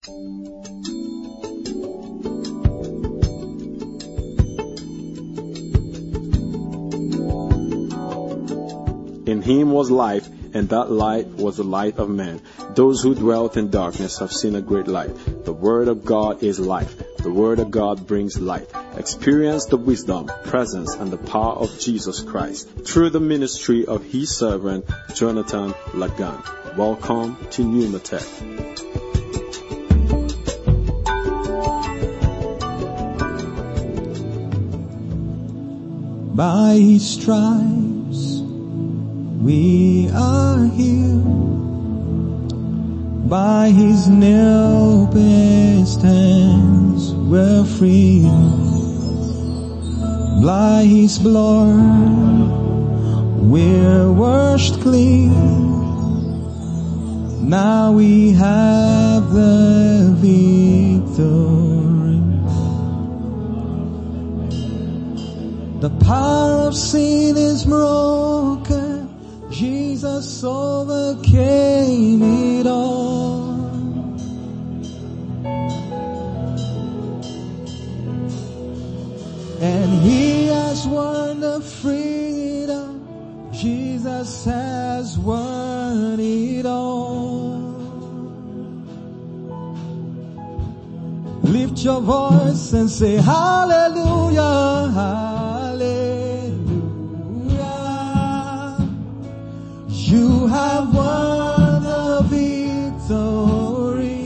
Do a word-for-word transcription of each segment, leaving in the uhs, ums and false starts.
In him was life, and that light was the light of men. Those who dwelt in darkness have seen a great light. The word of God is life. The word of God brings light. Experience the wisdom, presence, and the power of Jesus Christ through the ministry of his servant, Jonathan Lagan. Welcome to Pneumatech. By his stripes we are healed. By his nail-pierced hands we're free. By his blood we're washed clean. Now we have the victory. The power of sin is broken. Jesus overcame it all. And he has won the freedom. Jesus has won it all. Lift your voice and say hallelujah, hallelujah. You have won the victory.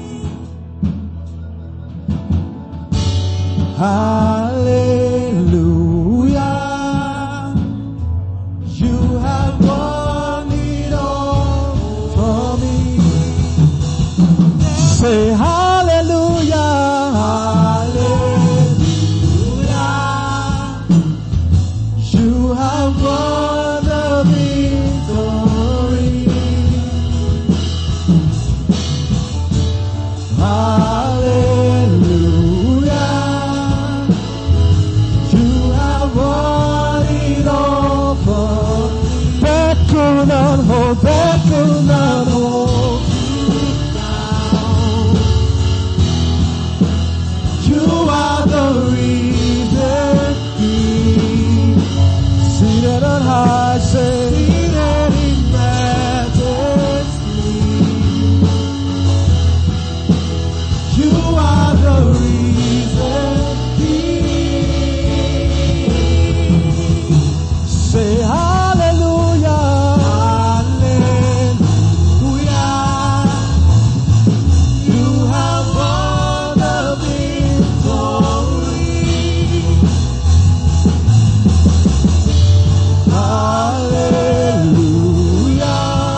Hallelujah. You have won it all for me. Say hallelujah, hallelujah. You have won the victory. Hallelujah. You have won it all for me. That could not hold, that could not hold you down. You are the reason King, seated on high, seated in majesty. You are the reason King. Say hallelujah, hallelujah. You have won the victory. Hallelujah.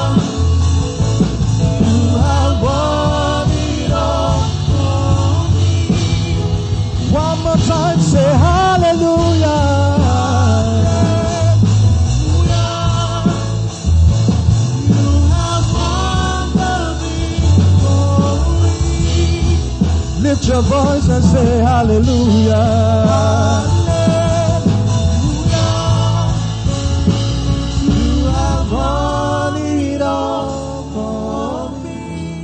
You have won it all for me. One more time, say hallelujah. You have won the victory. Lift your voice and say hallelujah. You have won it all for me.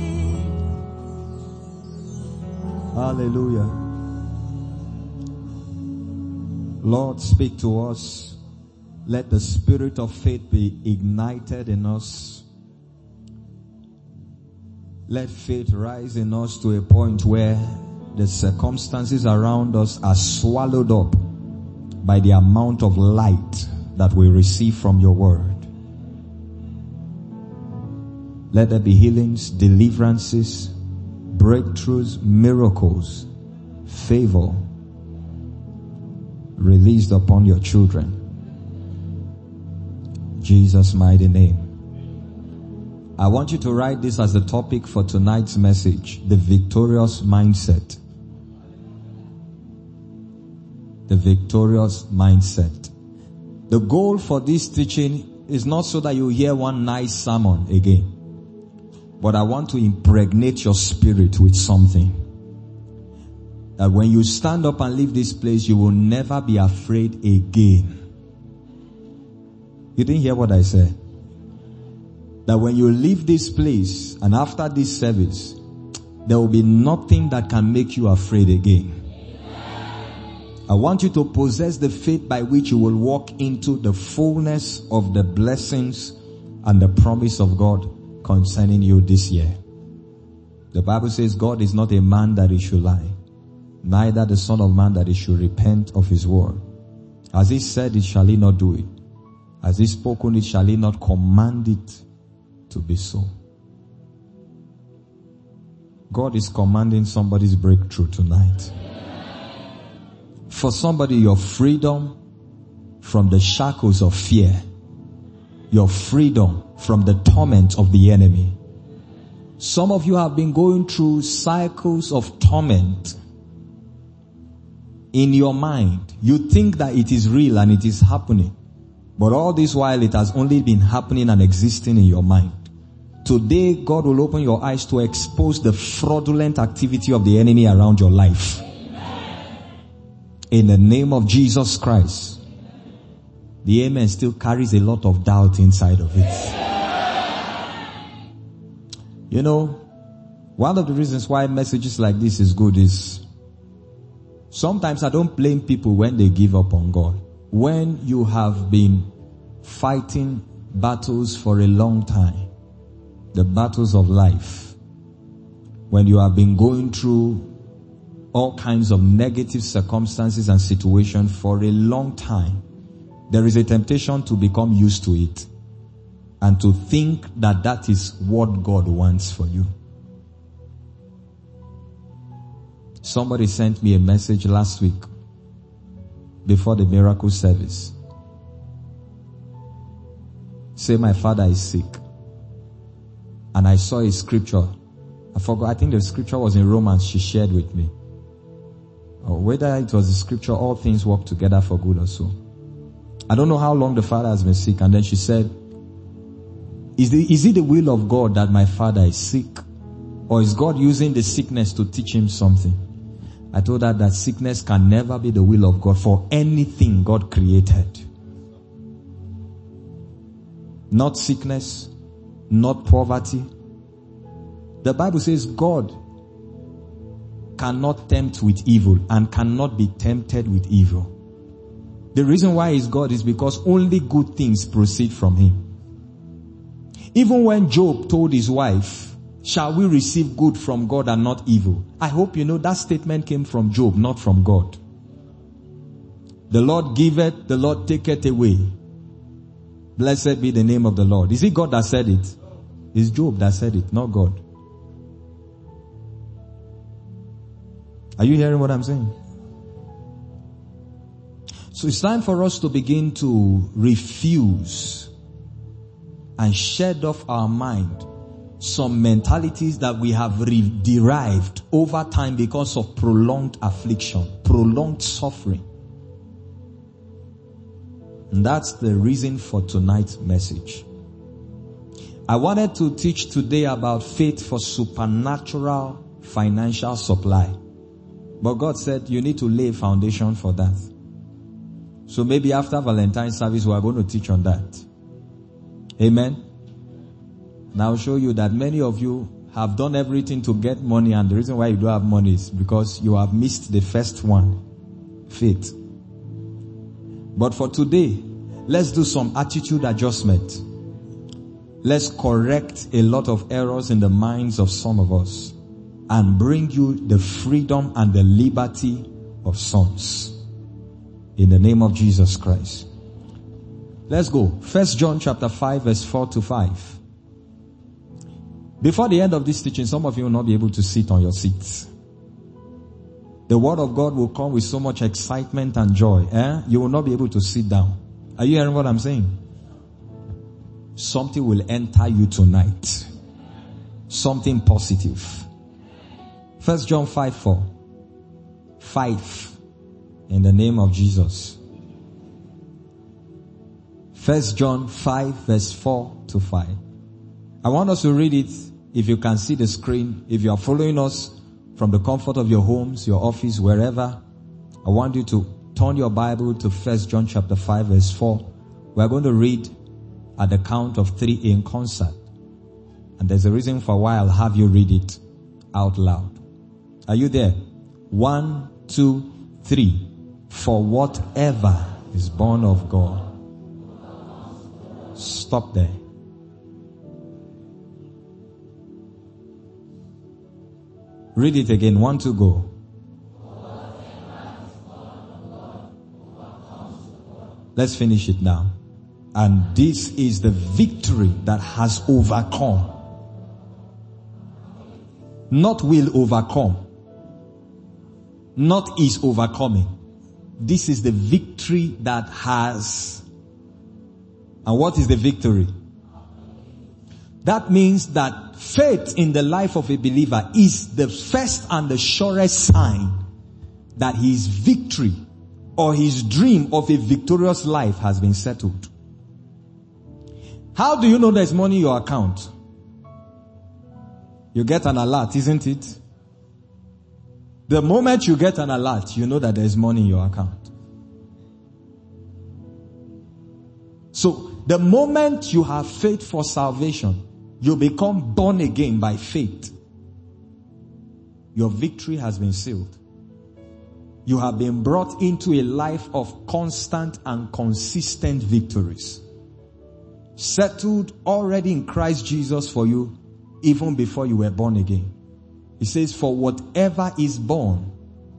Hallelujah. Lord, speak to us. Let the spirit of faith be ignited in us. Let faith rise in us to a point where the circumstances around us are swallowed up by the amount of light that we receive from your word. Let there be healings, deliverances, breakthroughs, miracles, favor released upon your children. Jesus' mighty name. I want you to write this as the topic for tonight's message, the victorious mindset. The victorious mindset. The goal for this teaching is not so that you hear one nice sermon again, but I want to impregnate your spirit with something. That when you stand up and leave this place, you will never be afraid again. You didn't hear what I said? That when you leave this place and after this service, there will be nothing that can make you afraid again. I want you to possess the faith by which you will walk into the fullness of the blessings and the promise of God concerning you this year. The Bible says God is not a man that he should lie, neither the Son of Man that he should repent of his word. As he said it, shall he not do it? As he spoken it, shall he not command it to be so? God is commanding somebody's breakthrough tonight. For somebody, your freedom from the shackles of fear, your freedom from the torment of the enemy. Some of you have been going through cycles of torment in your mind. You think that it is real and it is happening. But all this while it has only been happening and existing in your mind. Today, God will open your eyes to expose the fraudulent activity of the enemy around your life. In the name of Jesus Christ. The amen still carries a lot of doubt inside of it. You know, one of the reasons why messages like this is good is sometimes I don't blame people when they give up on God. When you have been fighting battles for a long time, the battles of life, when you have been going through all kinds of negative circumstances and situations for a long time, there is a temptation to become used to it and to think that that is what God wants for you. Somebody sent me a message last week before the miracle service. Say, my father is sick. And I saw a scripture. I forgot, I think the scripture was in Romans she shared with me. Or whether it was the scripture, all things work together for good or so. I don't know how long the father has been sick. And then she said, is, the, is it the will of God that my father is sick? Or is God using the sickness to teach him something? I told her that sickness can never be the will of God for anything God created. Not sickness, not poverty. The Bible says God cannot tempt with evil and cannot be tempted with evil. The reason why he's God is because only good things proceed from him. Even when Job told his wife, shall we receive good from God and not evil? I hope you know that statement came from Job, not from God. The Lord giveth, the Lord taketh away. Blessed be the name of the Lord. Is it God that said it? It's Job that said it, not God. Are you hearing what I'm saying? So it's time for us to begin to refuse and shed off our mind some mentalities that we have re- derived over time because of prolonged affliction, prolonged suffering. And that's the reason for tonight's message. I wanted to teach today about faith for supernatural financial supply. But God said you need to lay a foundation for that. So maybe after Valentine's service we are going to teach on that. Amen. Now I'll show you that many of you have done everything to get money, and the reason why you don't have money is because you have missed the first one. Faith. But for today, let's do some attitude adjustment. Let's correct a lot of errors in the minds of some of us and bring you the freedom and the liberty of sons. In the name of Jesus Christ. Let's go. First John chapter five verse four to five. Before the end of this teaching, some of you will not be able to sit on your seats. The word of God will come with so much excitement and joy. Eh? You will not be able to sit down. Are you hearing what I'm saying? Something will enter you tonight. Something positive. First John five four. Five. In the name of Jesus. First John five verse four to five. I want us to read it. If you can see the screen, if you are following us from the comfort of your homes, your office, wherever, I want you to turn your Bible to First John chapter five verse four. We are going to read at the count of three in concert. And there's a reason for why I'll have you read it out loud. Are you there? One, two, three. For whatever is born of God. Stop there. Read it again. One, two, go. Let's finish it now. And this is the victory that has overcome. Not will overcome. Not is overcoming. This is the victory that has. And what is the victory? That means that faith in the life of a believer is the first and the surest sign that his victory or his dream of a victorious life has been settled. How do you know there's money in your account? You get an alert, isn't it? The moment you get an alert, you know that there's money in your account. So, the moment you have faith for salvation, you become born again by faith. Your victory has been sealed. You have been brought into a life of constant and consistent victories. Settled already in Christ Jesus for you, even before you were born again. He says, for whatever is born.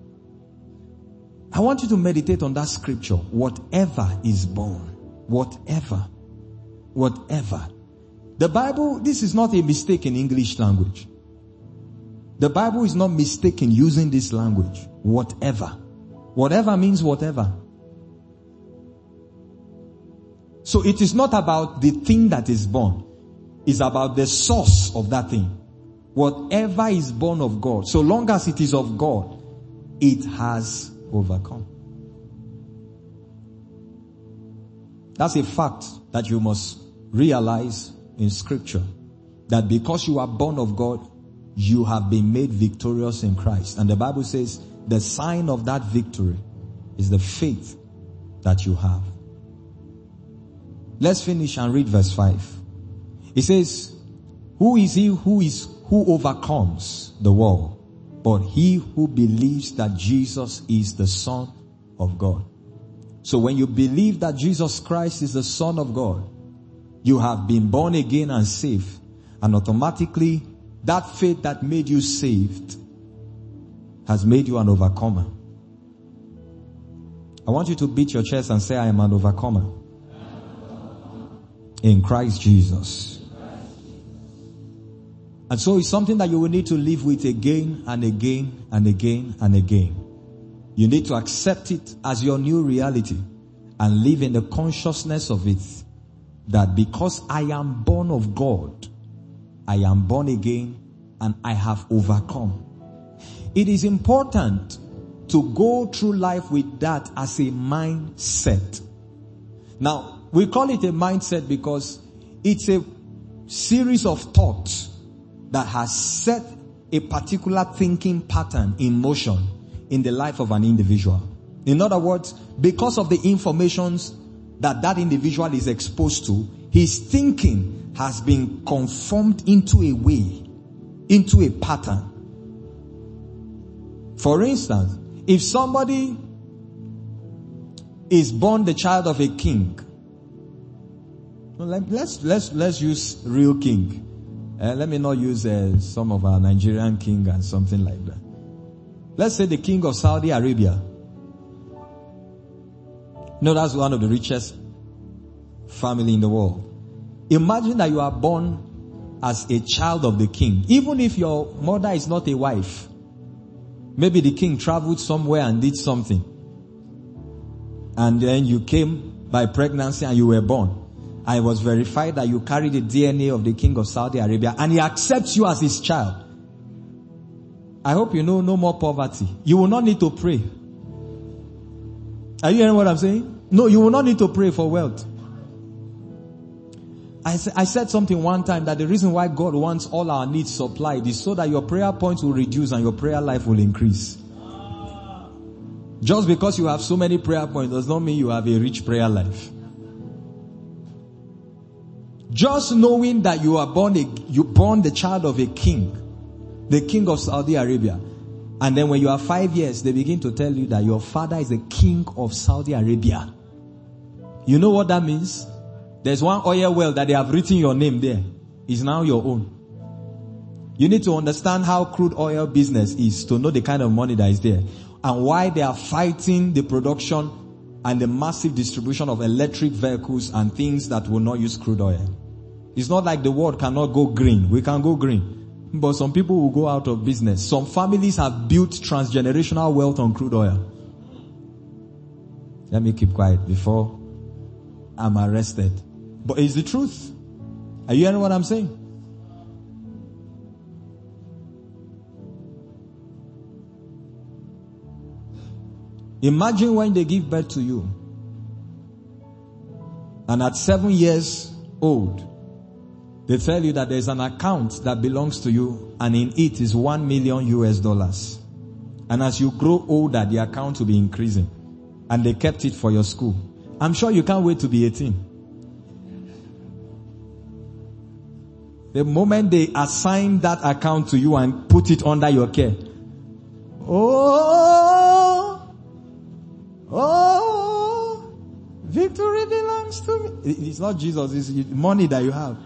I want you to meditate on that scripture. Whatever is born. Whatever. Whatever. The Bible, this is not a mistake in English language. The Bible is not mistaken using this language. Whatever. Whatever means whatever. So it is not about the thing that is born. It's about the source of that thing. Whatever is born of God, so long as it is of God, it has overcome. That's a fact that you must realize in scripture. That because you are born of God, you have been made victorious in Christ. And the Bible says the sign of that victory is the faith that you have. Let's finish and read verse five. It says, who is he who is who overcomes the world? But he who believes that Jesus is the Son of God. So when you believe that Jesus Christ is the Son of God, you have been born again and saved. And automatically, that faith that made you saved has made you an overcomer. I want you to beat your chest and say, I am an overcomer. In Christ Jesus. And so it's something that you will need to live with again and again and again and again. You need to accept it as your new reality and live in the consciousness of it. That because I am born of God, I am born again and I have overcome. It is important to go through life with that as a mindset. Now, we call it a mindset because it's a series of thoughts that has set a particular thinking pattern in motion in the life of an individual. In other words, because of the informations that that individual is exposed to, his thinking has been conformed into a way, into a pattern. For instance, if somebody is born the child of a king, let's let's let's use real king. Uh, let me not use uh, some of our Nigerian king and something like that. Let's say the king of Saudi Arabia. No, that's one of the richest family in the world. Imagine that you are born as a child of the king. Even if your mother is not a wife. Maybe the king traveled somewhere and did something. And then you came by pregnancy and you were born. And it was verified that you carry the D N A of the king of Saudi Arabia. And he accepts you as his child. I hope you know no more poverty. You will not need to pray. Are you hearing what I'm saying? No, you will not need to pray for wealth. I, I said something one time that the reason why God wants all our needs supplied is so that your prayer points will reduce and your prayer life will increase. Just because you have so many prayer points does not mean you have a rich prayer life. Just knowing that you are born a, you born the child of a king the king of Saudi Arabia. And then when you are five years, they begin to tell you that your father is the king of Saudi Arabia. You know what that means? There's one oil well that they have written your name there. It's now your own. You need to understand how crude oil business is to know the kind of money that is there and why they are fighting the production and the massive distribution of electric vehicles and things that will not use crude oil. It's not like the world cannot go green. We can go green. But some people will go out of business. Some families have built transgenerational wealth on crude oil. Let me keep quiet before I'm arrested. But it's the truth. Are you hearing what I'm saying? Imagine when they give birth to you. And at seven years old, they tell you that there's an account that belongs to you and in it is one million U S dollars. And as you grow older, the account will be increasing. And they kept it for your school. I'm sure you can't wait to be eighteen. The moment they assign that account to you and put it under your care. Oh, oh, victory belongs to me. It's not Jesus, it's money that you have.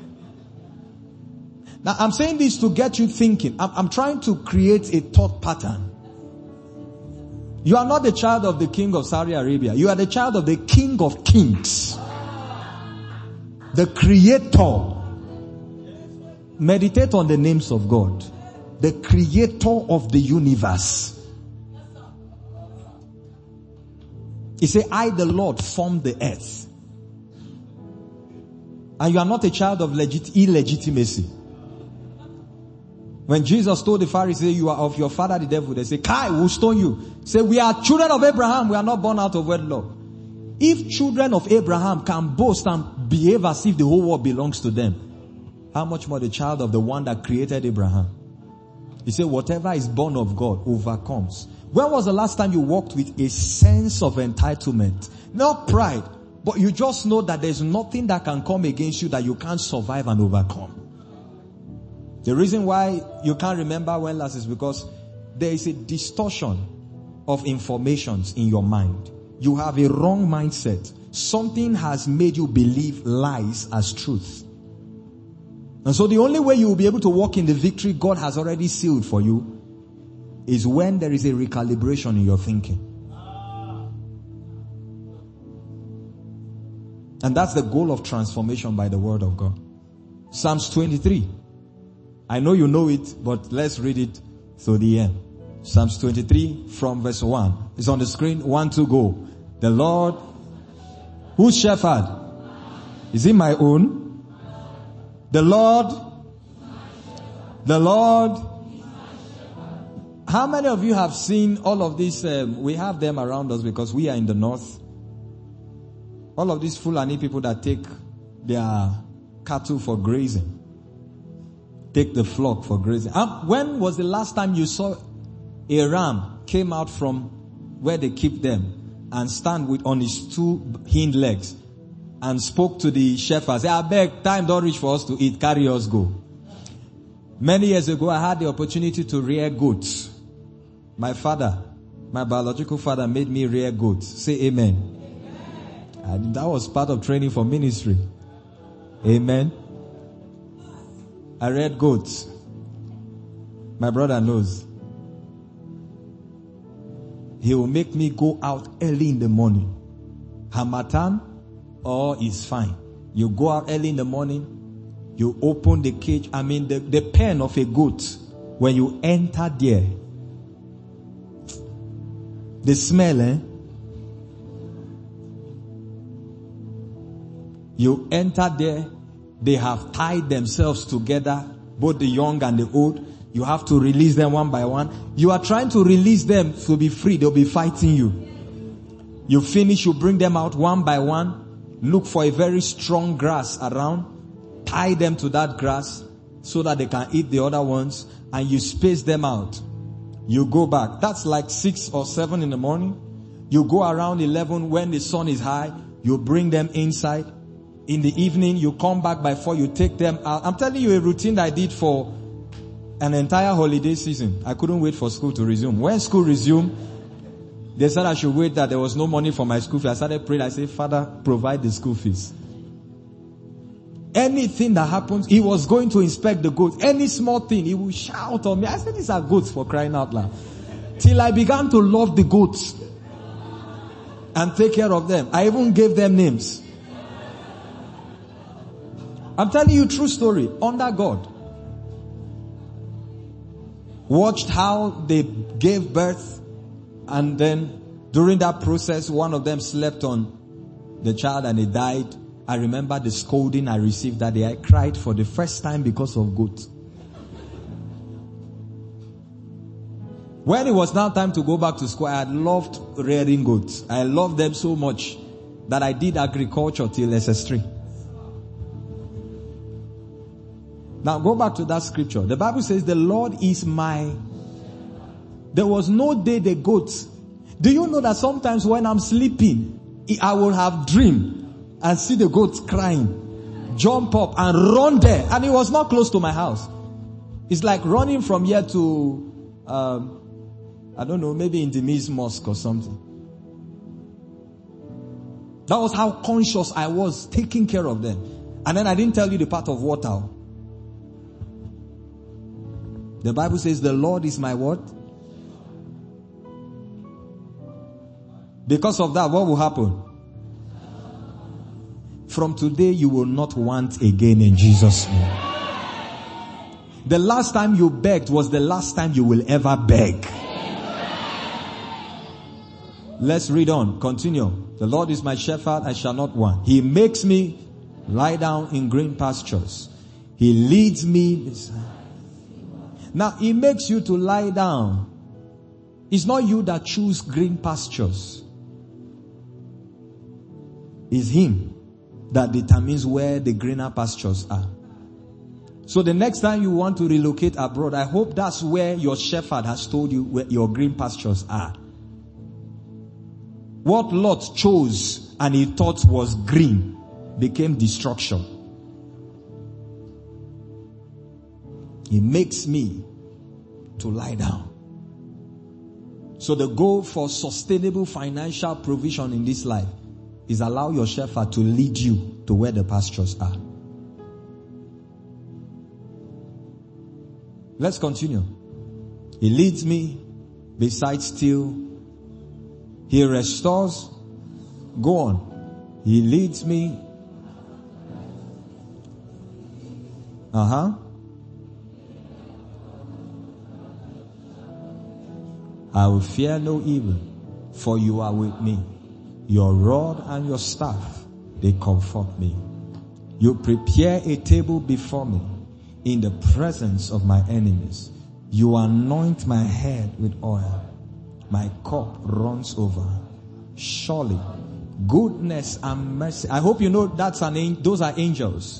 Now I'm saying this to get you thinking. I'm, I'm trying to create a thought pattern. You are not the child of the king of Saudi Arabia. You are the child of the king of kings. The creator. Meditate on the names of God. The creator of the universe. He said, I the Lord formed the earth. And you are not a child of legit- illegitimacy. When Jesus told the Pharisees, you are of your father the devil, they say, Kai, we'll stone you. Say, we are children of Abraham, we are not born out of wedlock. If children of Abraham can boast and behave as if the whole world belongs to them, how much more the child of the one that created Abraham? He said, whatever is born of God overcomes. When was the last time you walked with a sense of entitlement? Not pride, but you just know that there's nothing that can come against you that you can't survive and overcome. The reason why you can't remember when last is because there is a distortion of informations in your mind. You have a wrong mindset. Something has made you believe lies as truth. And so the only way you will be able to walk in the victory God has already sealed for you is when there is a recalibration in your thinking. And that's the goal of transformation by the word of God. Psalms twenty-three. I know you know it, but let's read it to the end. Psalms twenty-three from verse one. It's on the screen. One, two, go. The Lord, whose shepherd? Is it my own? The Lord, the Lord. How many of you have seen all of these? Um, we have them around us because we are in the north. All of these Fulani people that take their cattle for grazing. Take the flock for grazing. Um, when was the last time you saw a ram came out from where they keep them and stand with on his two hind legs and spoke to the shepherd? Say, I beg, time don't reach for us to eat, carry us go. Many years ago, I had the opportunity to rear goats. My father, my biological father made me rear goats. Say amen. Amen. And that was part of training for ministry. Amen. I reared goats. My brother knows. He will make me go out early in the morning. Hamatan, or is fine. You go out early in the morning. You open the cage. I mean the, the pen of a goat. When you enter there. The smell, eh? You enter there. They have tied themselves together, both the young and the old. You have to release them one by one. You are trying to release them to be free. They'll be fighting you. You finish, you bring them out one by one. Look for a very strong grass around. Tie them to that grass so that they can eat the other ones. And you space them out. You go back. That's like six or seven in the morning. You go around eleven when the sun is high. You bring them inside. In the evening, you come back by four, you take them out. I'm telling you a routine that I did for an entire holiday season. I couldn't wait for school to resume. When school resumed, they said I should wait, that there was no money for my school fees. I started praying. I said, Father, provide the school fees. Anything that happens, he was going to inspect the goats. Any small thing, he would shout on me. I said, these are goats, for crying out loud. Till I began to love the goats and take care of them. I even gave them names. I'm telling you, true story, under God. Watched how they gave birth, and then during that process, one of them slept on the child and he died. I remember the scolding I received that day. I cried for the first time because of goats. When it was now time to go back to school, I had loved rearing goats. I loved them so much that I did agriculture till S S three. Now go back to that scripture. The Bible says the Lord is my... There was no day the goats... Do you know that sometimes when I'm sleeping, I will have dream and see the goats crying, jump up and run there. And it was not close to my house. It's like running from here to, um, I don't know, maybe in the Miz Mosque or something. That was how conscious I was taking care of them. And then I didn't tell you the part of water. The Bible says the Lord is my what? Because of that, what will happen? From today, you will not want again in Jesus' name. The last time you begged was the last time you will ever beg. Let's read on. Continue. The Lord is my shepherd, I shall not want. He makes me lie down in green pastures. He leads me. Now, he makes you to lie down. It's not you that choose green pastures. It's him that determines where the greener pastures are. So the next time you want to relocate abroad, I hope that's where your shepherd has told you where your green pastures are. What Lot chose and he thought was green became destruction. He makes me to lie down. So the goal for sustainable financial provision in this life is allow your shepherd to lead you to where the pastures are. Let's continue. He leads me beside still. He restores. Go on. He leads me. Uh-huh. I will fear no evil, for you are with me. Your rod and your staff, they comfort me. You prepare a table before me in the presence of my enemies. You anoint my head with oil. My cup runs over. Surely, goodness and mercy. I hope you know that's an angel. Those are angels.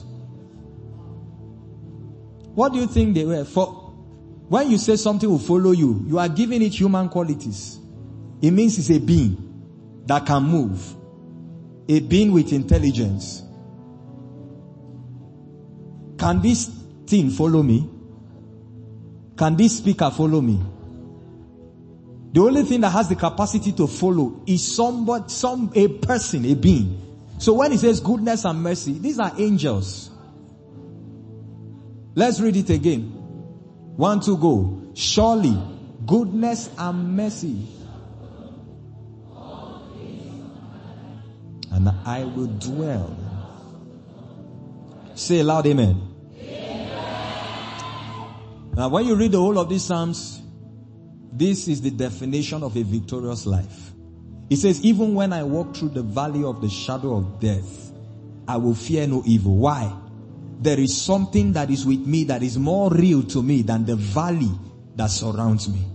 What do you think they were? For when you say something will follow you, you are giving it human qualities. It means it's a being that can move. A being with intelligence. Can this thing follow me? Can this speaker follow me? The only thing that has the capacity to follow is somebody, some, a person, a being. So when it says goodness and mercy, these are angels. Let's read it again. One, two, go. Surely, goodness and mercy. And I will dwell. Say aloud, amen. Amen. Now when you read the whole of these Psalms, this is the definition of a victorious life. It says, even when I walk through the valley of the shadow of death, I will fear no evil. Why? There is something that is with me that is more real to me than the valley that surrounds me.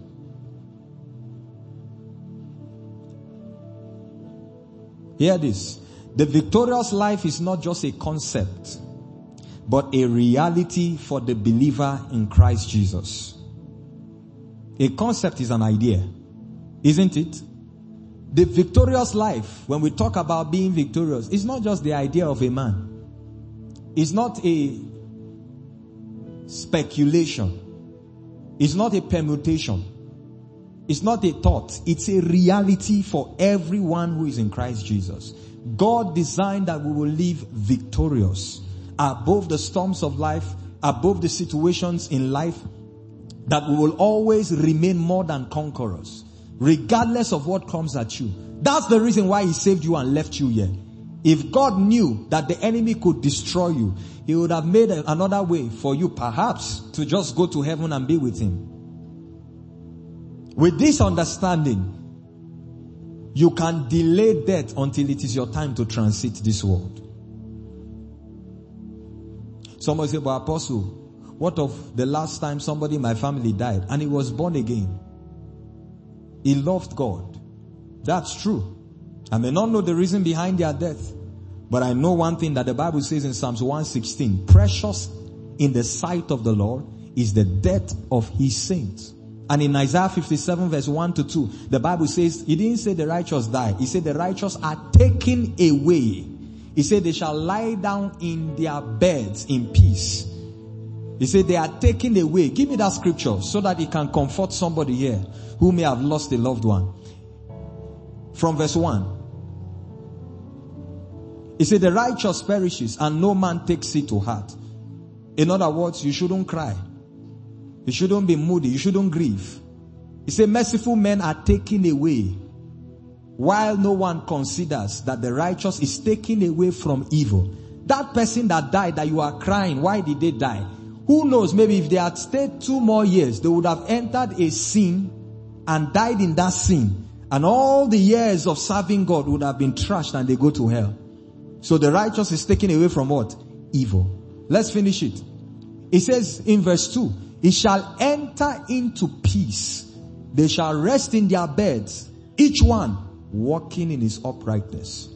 Hear this. The victorious life is not just a concept, but a reality for the believer in Christ Jesus. A concept is an idea, isn't it? The victorious life, when we talk about being victorious, is not just the idea of a man. It's not a speculation. It's not a permutation. It's not a thought. It's a reality for everyone who is in Christ Jesus. God designed that we will live victorious above the storms of life, above the situations in life, that we will always remain more than conquerors, regardless of what comes at you. That's the reason why he saved you and left you here. If God knew that the enemy could destroy you, he would have made another way for you, perhaps, to just go to heaven and be with him. With this understanding, you can delay death until it is your time to transit this world. Somebody say, but Apostle, what of the last time somebody in my family died and he was born again? He loved God. That's true. I may not know the reason behind their death, but I know one thing that the Bible says in Psalms one sixteen, precious in the sight of the Lord is the death of his saints. And in Isaiah fifty-seven verse one to two, the Bible says, he didn't say the righteous die. He said the righteous are taken away. He said they shall lie down in their beds in peace. He said they are taken away. Give me that scripture so that it can comfort somebody here who may have lost a loved one. From verse one. He said the righteous perishes and no man takes it to heart. In other words, you shouldn't cry. You shouldn't be moody. You shouldn't grieve. He said merciful men are taken away, while no one considers that the righteous is taken away from evil. That person that died, that you are crying, why did they die? Who knows, maybe if they had stayed two more years, they would have entered a sin and died in that sin. And all the years of serving God would have been trashed and they go to hell. So the righteous is taken away from what? Evil. Let's finish it. It says in verse two, he shall enter into peace. They shall rest in their beds, each one walking in his uprightness.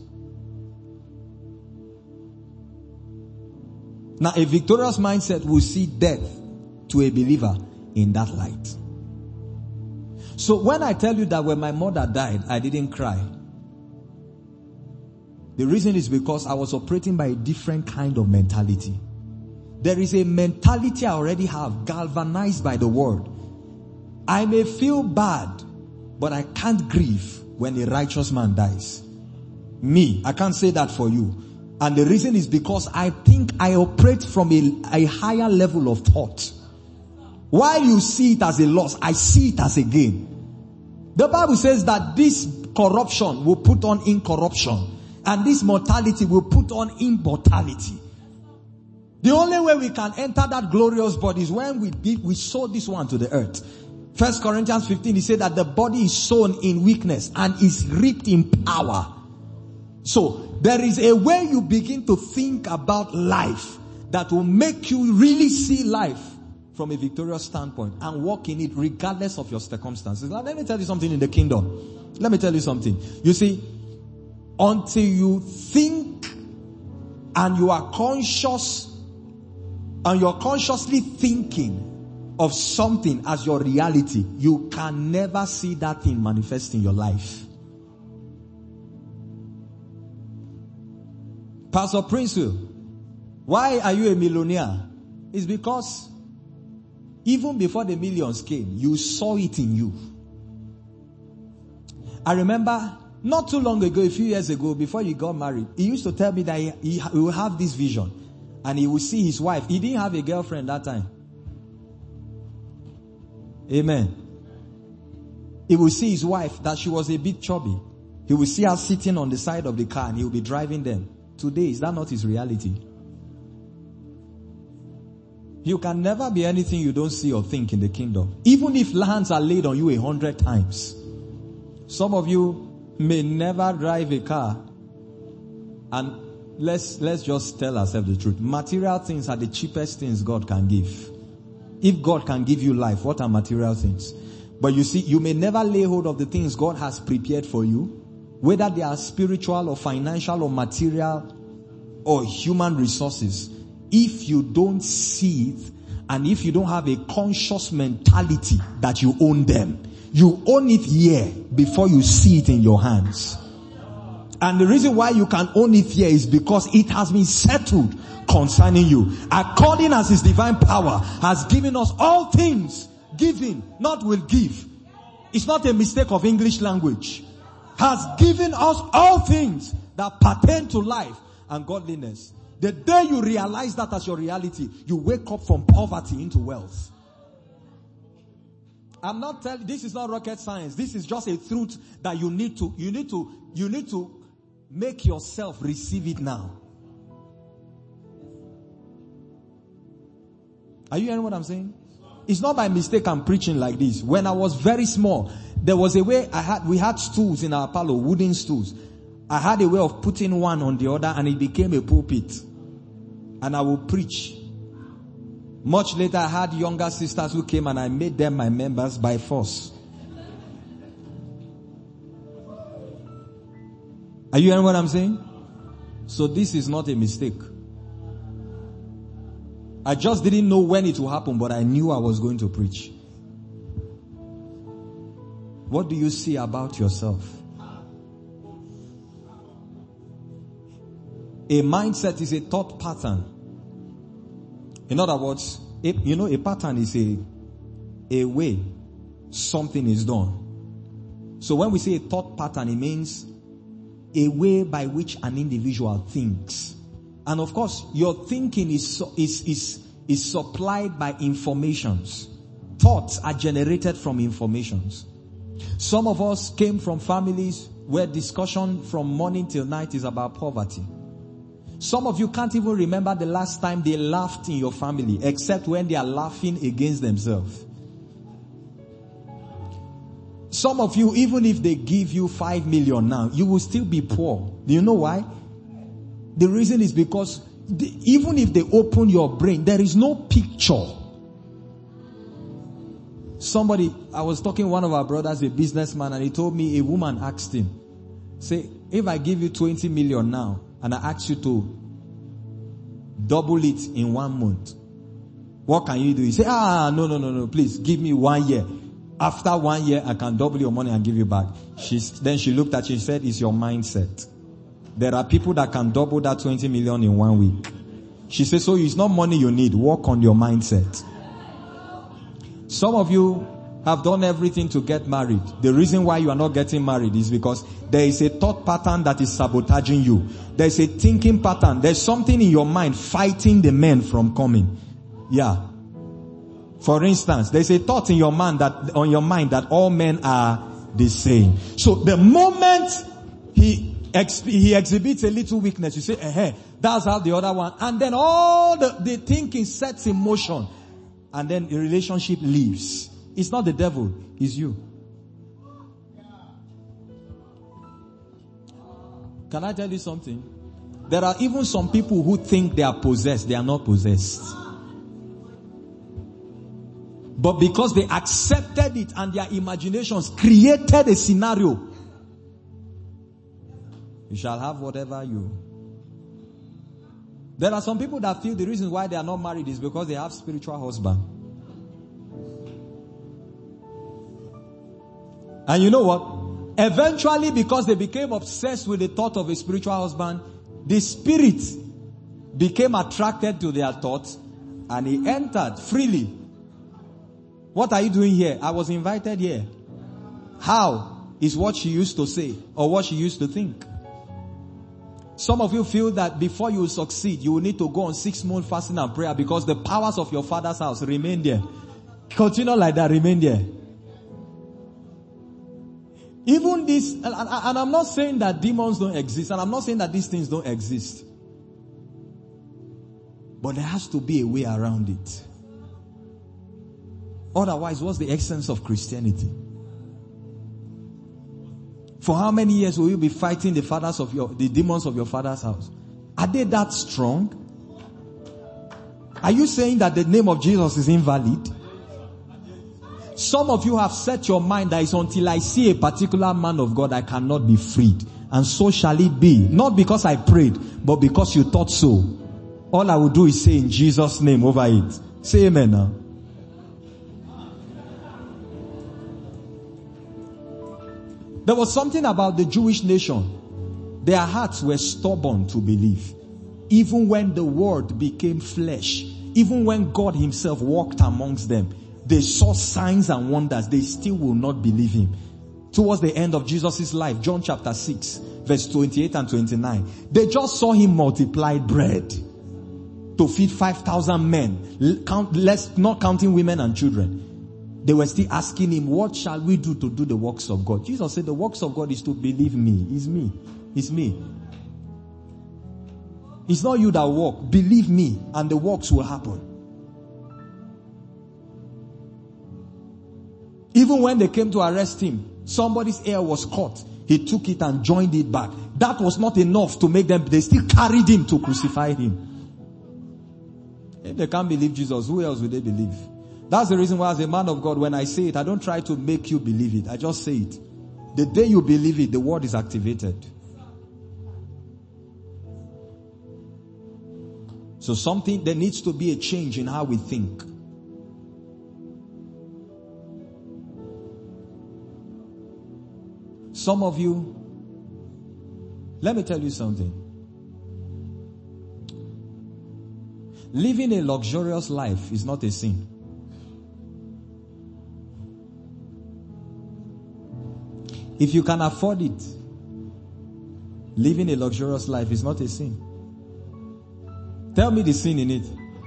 Now a victorious mindset will see death to a believer in that light. So when I tell you that when my mother died, I didn't cry, the reason is because I was operating by a different kind of mentality. There is a mentality I already have, galvanized by the word. I may feel bad, but I can't grieve when a righteous man dies. Me, I can't say that for you. And the reason is because I think I operate from a, a higher level of thought. While you see it as a loss, I see it as a gain. The Bible says that this corruption will put on incorruption, and this mortality will put on immortality. The only way we can enter that glorious body is when we did, we sow this one to the earth. First Corinthians fifteen, he said that the body is sown in weakness and is reaped in power. So there is a way you begin to think about life that will make you really see life from a victorious standpoint and walk in it regardless of your circumstances. Now, let me tell you something in the kingdom. Let me tell you something. You see, until you think and you are conscious and you're consciously thinking of something as your reality, you can never see that thing manifest in your life. Pastor Prince, why are you a millionaire? It's because even before the millions came, you saw it in you. I remember not too long ago, a few years ago, before you got married, he used to tell me that he, he, he will have this vision and he will see his wife. He didn't have a girlfriend that time. Amen. He will see his wife, that she was a bit chubby. He will see her sitting on the side of the car and he will be driving them. Today, is that not his reality? You can never be anything you don't see or think in the kingdom. Even if hands are laid on you a hundred times. Some of you may never drive a car. And let's, let's just tell ourselves the truth. Material things are the cheapest things God can give. If God can give you life, what are material things? But you see, you may never lay hold of the things God has prepared for you, whether they are spiritual or financial or material or human resources, if you don't see it and if you don't have a conscious mentality that you own them. You own it here before you see it in your hands. And the reason why you can own it here is because it has been settled concerning you. According as his divine power has given us all things. given, not will give. It's not a mistake of English language. Has given us all things that pertain to life and godliness. The day you realize that as your reality, you wake up from poverty into wealth. I'm not telling, this is not rocket science. This is just a truth that you need to, you need to, you need to make yourself receive it now. Are you hearing what I'm saying? It's not by mistake I'm preaching like this. When I was very small, there was a way I had, we had stools in our parlor, wooden stools. I had a way of putting one on the other and it became a pulpit. And I would preach. Much later, I had younger sisters who came and I made them my members by force. Are you hearing what I'm saying? So this is not a mistake. I just didn't know when it will happen, but I knew I was going to preach. What do you see about yourself? A mindset is a thought pattern. In other words, a, you know, a pattern is a, a way something is done. So when we say a thought pattern, it means a way by which an individual thinks. And of course, your thinking is, is, is, is supplied by informations. Thoughts are generated from informations. Some of us came from families where discussion from morning till night is about poverty. Some of you can't even remember the last time they laughed in your family, except when they are laughing against themselves. Some of you, even if they give you five million now, you will still be poor. Do you know why? The reason is because the, even if they open your brain, there is no picture. Somebody, I was talking to one of our brothers, a businessman, and he told me a woman asked him, say, if I give you twenty million now, and I ask you to double it in one month, what can you do? He said, ah, no, no, no, no, please give me one year. After one year, I can double your money and give you back. She's, then she looked at you and said, it's your mindset. There are people that can double that twenty million in one week. She said, so it's not money you need. Work on your mindset. Some of you have done everything to get married. The reason why you are not getting married is because there is a thought pattern that is sabotaging you. There is a thinking pattern. There's something in your mind fighting the men from coming. Yeah. For instance, there's a thought in your mind that, on your mind that all men are the same. So the moment he exp- he exhibits a little weakness, you say, eh, hey, that's how the other one. And then all the, the thinking sets in motion. And then the relationship leaves. It's not the devil, it's you. Can I tell you something? There are even some people who think they are possessed. They are not possessed. But because they accepted it and their imaginations created a scenario, you shall have whatever you. There are some people that feel the reason why they are not married is because they have spiritual husband. And you know what? Eventually, because they became obsessed with the thought of a spiritual husband, the spirit became attracted to their thoughts and he entered freely. What are you doing here? I was invited here. How is what she used to say or what she used to think. Some of you feel that before you succeed, you will need to go on six month fasting and prayer because the powers of your father's house remain there. Continue like that, remain there. Even this, and, and I'm not saying that demons don't exist, and I'm not saying that these things don't exist. But there has to be a way around it. Otherwise, what's the essence of Christianity? For how many years will you be fighting the fathers of your, the demons of your father's house? Are they that strong? Are you saying that the name of Jesus is invalid? Some of you have set your mind that it's until I see a particular man of God, I cannot be freed. And so shall it be. Not because I prayed, but because you thought so. All I will do is say in Jesus' name over it. Say amen now. There was something about the Jewish nation. Their hearts were stubborn to believe. Even when the word became flesh, even when God himself walked amongst them, they saw signs and wonders, they still will not believe him. Towards the end of Jesus' life, John chapter six, verse twenty-eight and twenty-nine, they just saw him multiply bread to feed five thousand men, count, less, not counting women and children. They were still asking him, what shall we do to do the works of God? Jesus said, the works of God is to believe me. It's me. It's me. It's not you that walk. Believe me and the works will happen. Even when they came to arrest him, somebody's ear was cut. He took it and joined it back. That was not enough to make them, they still carried him to crucify him. If they can't believe Jesus, who else will they believe? That's the reason why as a man of God, when I say it, I don't try to make you believe it. I just say it. The day you believe it, the word is activated. So something, there needs to be a change in how we think. Some of you, let me tell you something. Living a luxurious life is not a sin. If you can afford it, living a luxurious life is not a sin. Tell me the sin in it.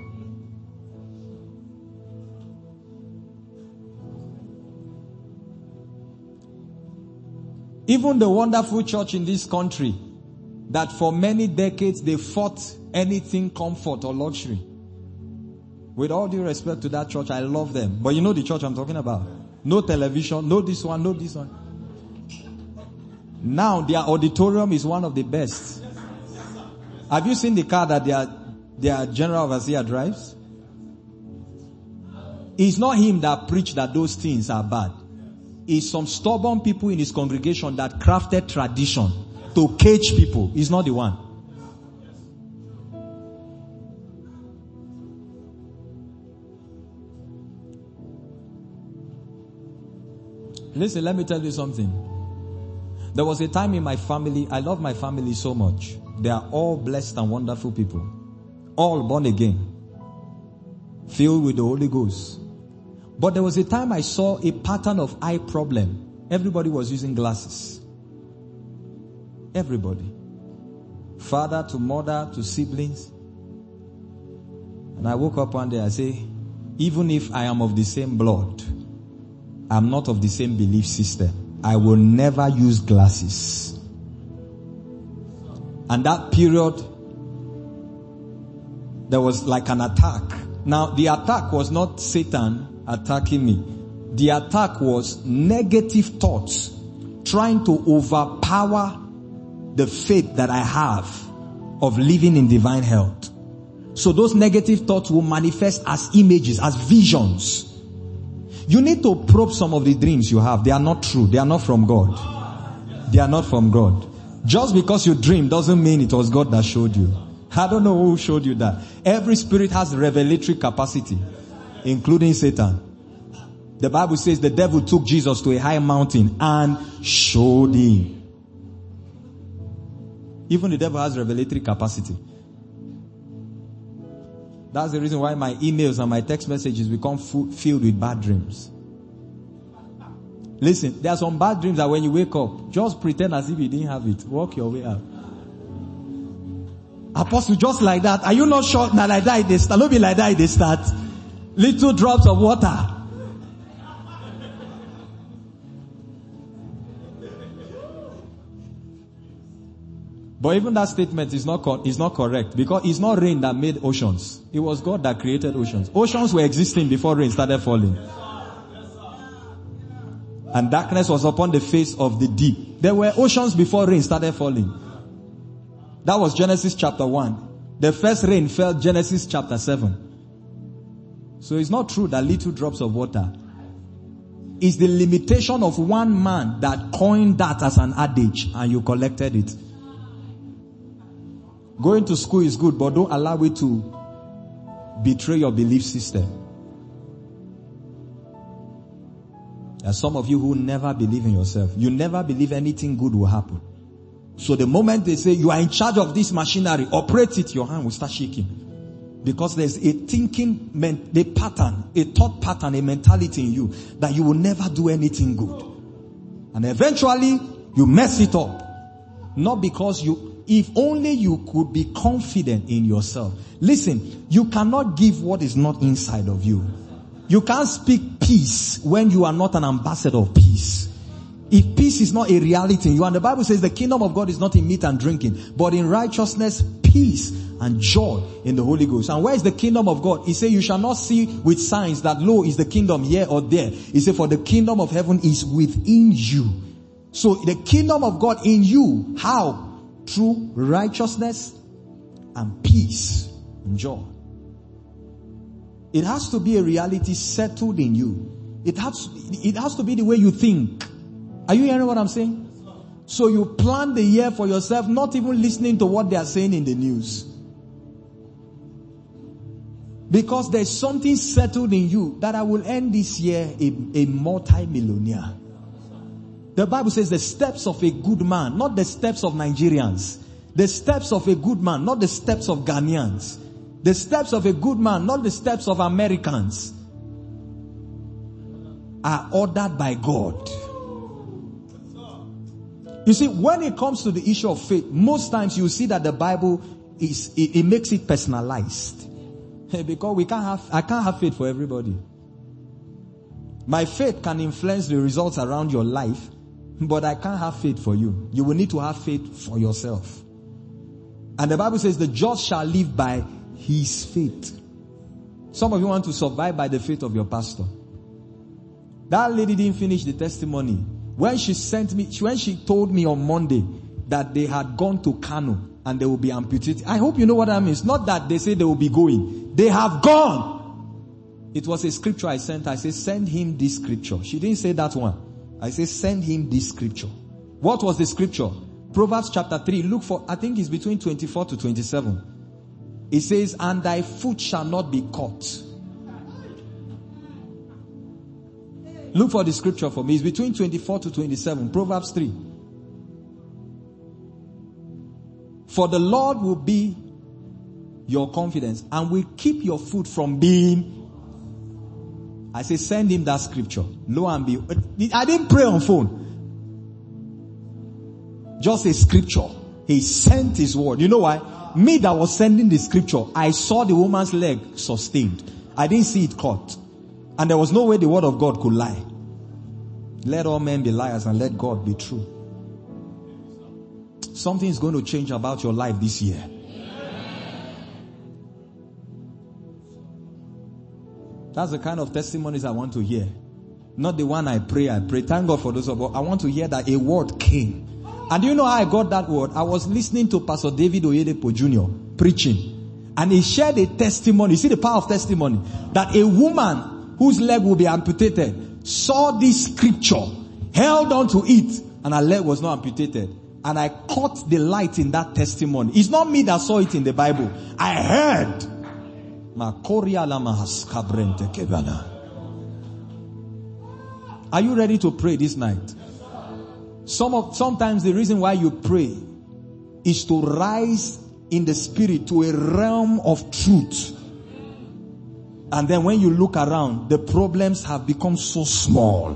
Even the wonderful church in this country, that for many decades they fought anything comfort or luxury. With all due respect to that church, I love them. But you know the church I'm talking about. No television, no this one, no this one. Now their auditorium is one of the best. Have you seen the car that their, their general overseer drives? It's not him that preached that those things are bad. It's some stubborn people in his congregation that crafted tradition to cage people. He's not the one. Listen, let me tell you something. There was a time in my family, I love my family so much. They are all blessed and wonderful people. All born again. Filled with the Holy Ghost. But there was a time I saw a pattern of eye problem. Everybody was using glasses. Everybody. Father to mother to siblings. And I woke up one day, I say, even if I am of the same blood, I'm not of the same belief system. I will never use glasses. And that period, there was like an attack. Now, the attack was not Satan attacking me. The attack was negative thoughts trying to overpower the faith that I have of living in divine health. So those negative thoughts will manifest as images, as visions. You need to probe some of the dreams you have. They are not true. They are not from God. They are not from God. Just because you dream doesn't mean it was God that showed you. I don't know who showed you that. Every spirit has revelatory capacity, including Satan. The Bible says the devil took Jesus to a high mountain and showed him. Even the devil has revelatory capacity. That's the reason why my emails and my text messages become full, filled with bad dreams. Listen, there are some bad dreams that when you wake up, just pretend as if you didn't have it. Walk your way out. Apostle, just like that. Are you not sure? Now like that they start. Don't be like that they start. Little drops of water. But even that statement is not co- is not correct, because it's not rain that made oceans. It was God that created oceans. Oceans were existing before rain started falling. And darkness was upon the face of the deep. There were oceans before rain started falling. That was Genesis chapter one. The first rain fell Genesis chapter seven. So it's not true that little drops of water. It's the limitation of one man that coined that as an adage and you collected it. Going to school is good, but don't allow it to betray your belief system. There are some of you who never believe in yourself. You never believe anything good will happen. So the moment they say you are in charge of this machinery, operate it, your hand will start shaking. Because there's a thinking, a pattern, a thought pattern, a mentality in you that you will never do anything good. And eventually, you mess it up. Not because you, if only you could be confident in yourself. Listen, you cannot give what is not inside of you. You can't speak peace when you are not an ambassador of peace. If peace is not a reality in you, and the Bible says the kingdom of God is not in meat and drinking, but in righteousness, peace, and joy in the Holy Ghost. And where is the kingdom of God? He said, you shall not see with signs that, lo, is the kingdom here or there. He said, for the kingdom of heaven is within you. So the kingdom of God in you, how? Through righteousness and peace and joy. It has to be a reality settled in you. It has, it has to be the way you think. Are you hearing what I'm saying? So you plan the year for yourself, not even listening to what they are saying in the news. Because there's something settled in you that I will end this year a, a multi-millionaire. The Bible says the steps of a good man, not the steps of Nigerians. The steps of a good man, not the steps of Ghanaians. The steps of a good man, not the steps of Americans, are ordered by God. You see, when it comes to the issue of faith, most times you see that the Bible is, it, it makes it personalized. Because we can't have, I can't have faith for everybody. My faith can influence the results around your life, but I can't have faith for you. You will need to have faith for yourself. And the Bible says the just shall live by his faith. Some of you want to survive by the faith of your pastor. That lady didn't finish the testimony. When she sent me, when she told me on Monday that they had gone to Kano and they will be amputated. I hope you know what that means. Not that they say they will be going. They have gone. It was a scripture I sent. I said, send him this scripture. She didn't say that one. I said, send him this scripture. What was the scripture? Proverbs chapter three. Look for, I think it's between twenty-four to twenty-seven. It says, and thy foot shall not be caught. Look for the scripture for me. It's between twenty-four to twenty-seven. Proverbs three. For the Lord will be your confidence and will keep your foot from being. I say, send him that scripture. Lo and behold. I didn't pray on phone. Just a scripture. He sent his word. You know why? Me that was sending the scripture, I saw the woman's leg sustained. I didn't see it caught. And there was no way the word of God could lie. Let all men be liars and let God be true. Something is going to change about your life this year. That's the kind of testimonies I want to hear. Not the one I pray, I pray. Thank God for those of us. I want to hear that a word came. And do you know how I got that word? I was listening to Pastor David Oyedepo Junior preaching. And he shared a testimony. You see the power of testimony. That a woman whose leg will be amputated saw this scripture, held on to it, and her leg was not amputated. And I caught the light in that testimony. It's not me that saw it in the Bible. I heard. Are you ready to pray this night? Some of, sometimes the reason why you pray is to rise in the spirit to a realm of truth. And then when you look around, the problems have become so small.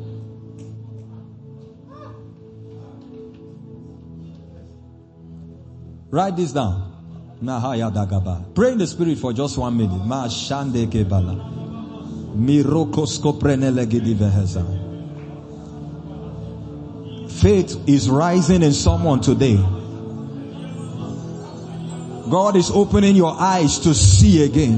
Write this down. Pray in the spirit for just one minute. Faith is rising in someone today. God is opening your eyes to see again.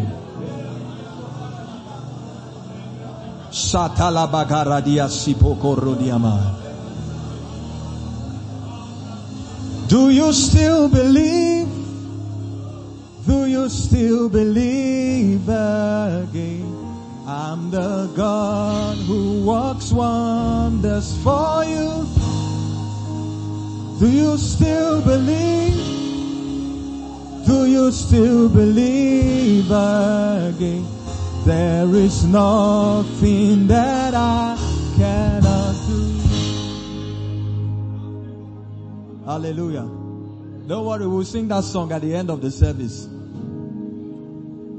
Do you still believe? Do you still believe again? I'm the God who works wonders for you. Do you still believe? Do you still believe again? There is nothing that I cannot do. Hallelujah. Don't worry, we'll sing that song at the end of the service.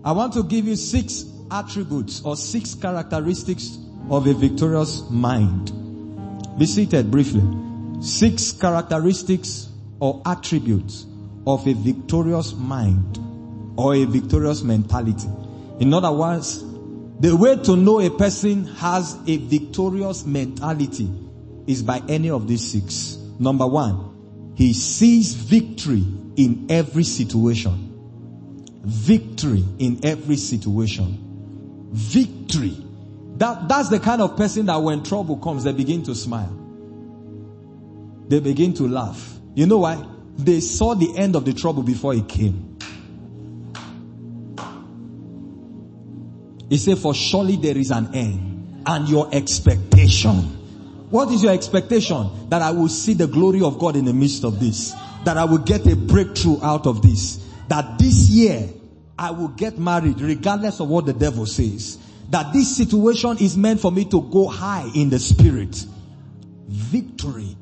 I want to give you six attributes or six characteristics of a victorious mind. Be seated briefly. Six characteristics or attributes of a victorious mind or a victorious mentality. In other words, the way to know a person has a victorious mentality is by any of these six. Number one, he sees victory in every situation. Victory in every situation. Victory. That, that's the kind of person that when trouble comes, they begin to smile. They begin to laugh. You know why? They saw the end of the trouble before it came. He said, for surely there is an end. And your expectation. What is your expectation? That I will see the glory of God in the midst of this. That I will get a breakthrough out of this. That this year, I will get married regardless of what the devil says. That this situation is meant for me to go high in the spirit. Victory.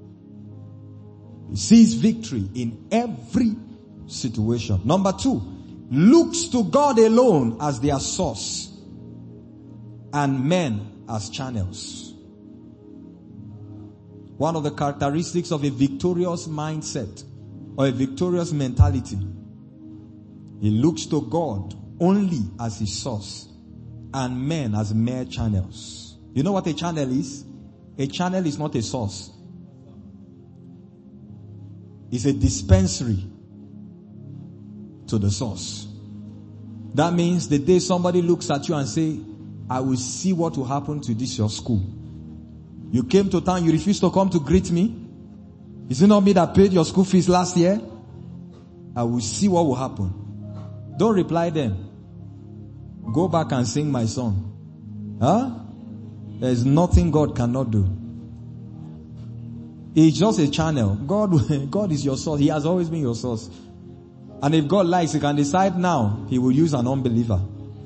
He sees victory in every situation. Number two, looks to God alone as their source and men as channels. One of the characteristics of a victorious mindset or a victorious mentality, he looks to God only as his source and men as mere channels. You know what a channel is? A channel is not a source. It's a dispensary to the source. That means the day somebody looks at you and say, I will see what will happen to this your school. You came to town, you refused to come to greet me. Is it not me that paid your school fees last year? I will see what will happen. Don't reply them. Go back and sing my song. Huh? There is nothing God cannot do. It's just a channel. God, God is your source. He has always been your source. And if God likes, He can decide now, He will use an unbeliever.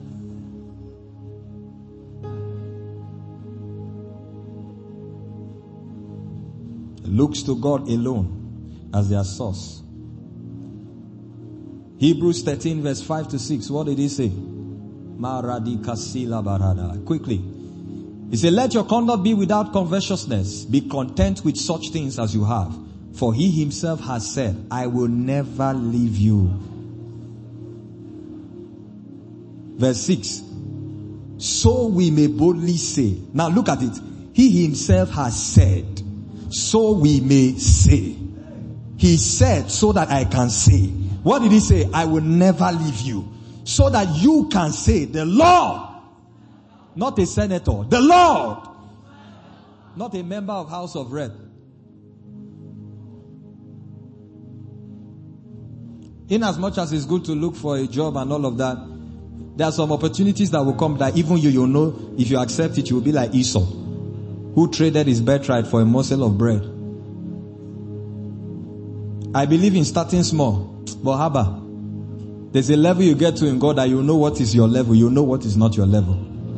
Looks to God alone as their source. Hebrews thirteen verse five to six. What did he say? Quickly. He said, let your conduct be without covetousness. Be content with such things as you have. For he himself has said, I will never leave you. Verse six. So we may boldly say. Now look at it. He himself has said. So we may say. He said so that I can say. What did he say? I will never leave you. So that you can say, the Lord. Not a senator. The Lord. Not a member of House of Rep. In as much as it's good to look for a job and all of that, there are some opportunities that will come that even you, you'll know, if you accept it, you will be like Esau, who traded his birthright for a morsel of bread. I believe in starting small, but haba, there's a level you get to in God that you know what is your level, you know what is not your level.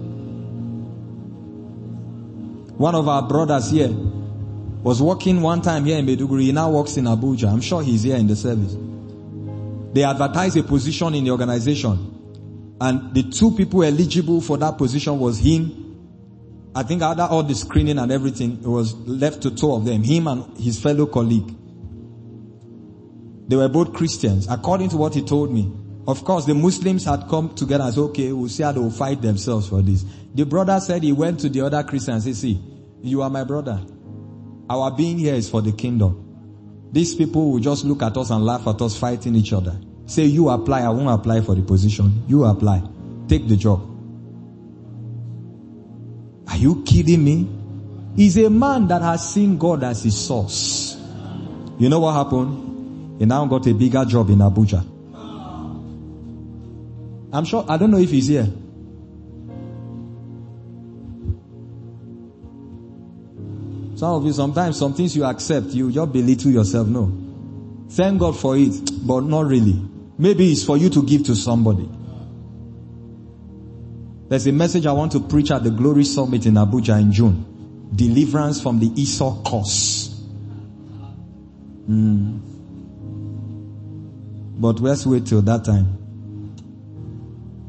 One of our brothers here was working one time here in Maiduguri. He now works in Abuja. I'm sure he's here in the service. They advertised a position in the organization, and the two people eligible for that position was him. I think after all the screening and everything, it was left to two of them, him and his fellow colleague. They were both Christians, according to what he told me. Of course, the Muslims had come together and said, okay, we'll see how they will fight themselves for this. The brother said he went to the other Christians and said, see, you are my brother. Our being here is for the kingdom. These people will just look at us and laugh at us fighting each other. Say, you apply, I won't apply for the position. You apply. Take the job. Are you kidding me? He's a man that has seen God as his source. You know what happened? He now got a bigger job in Abuja. I'm sure, I don't know if he's here. Some of you, sometimes some things you accept, you just belittle yourself. No. Thank God for it, but not really. Maybe it's for you to give to somebody. There's a message I want to preach at the Glory Summit in Abuja in June. Deliverance from the Esau curse. Mm. But let's wait till that time.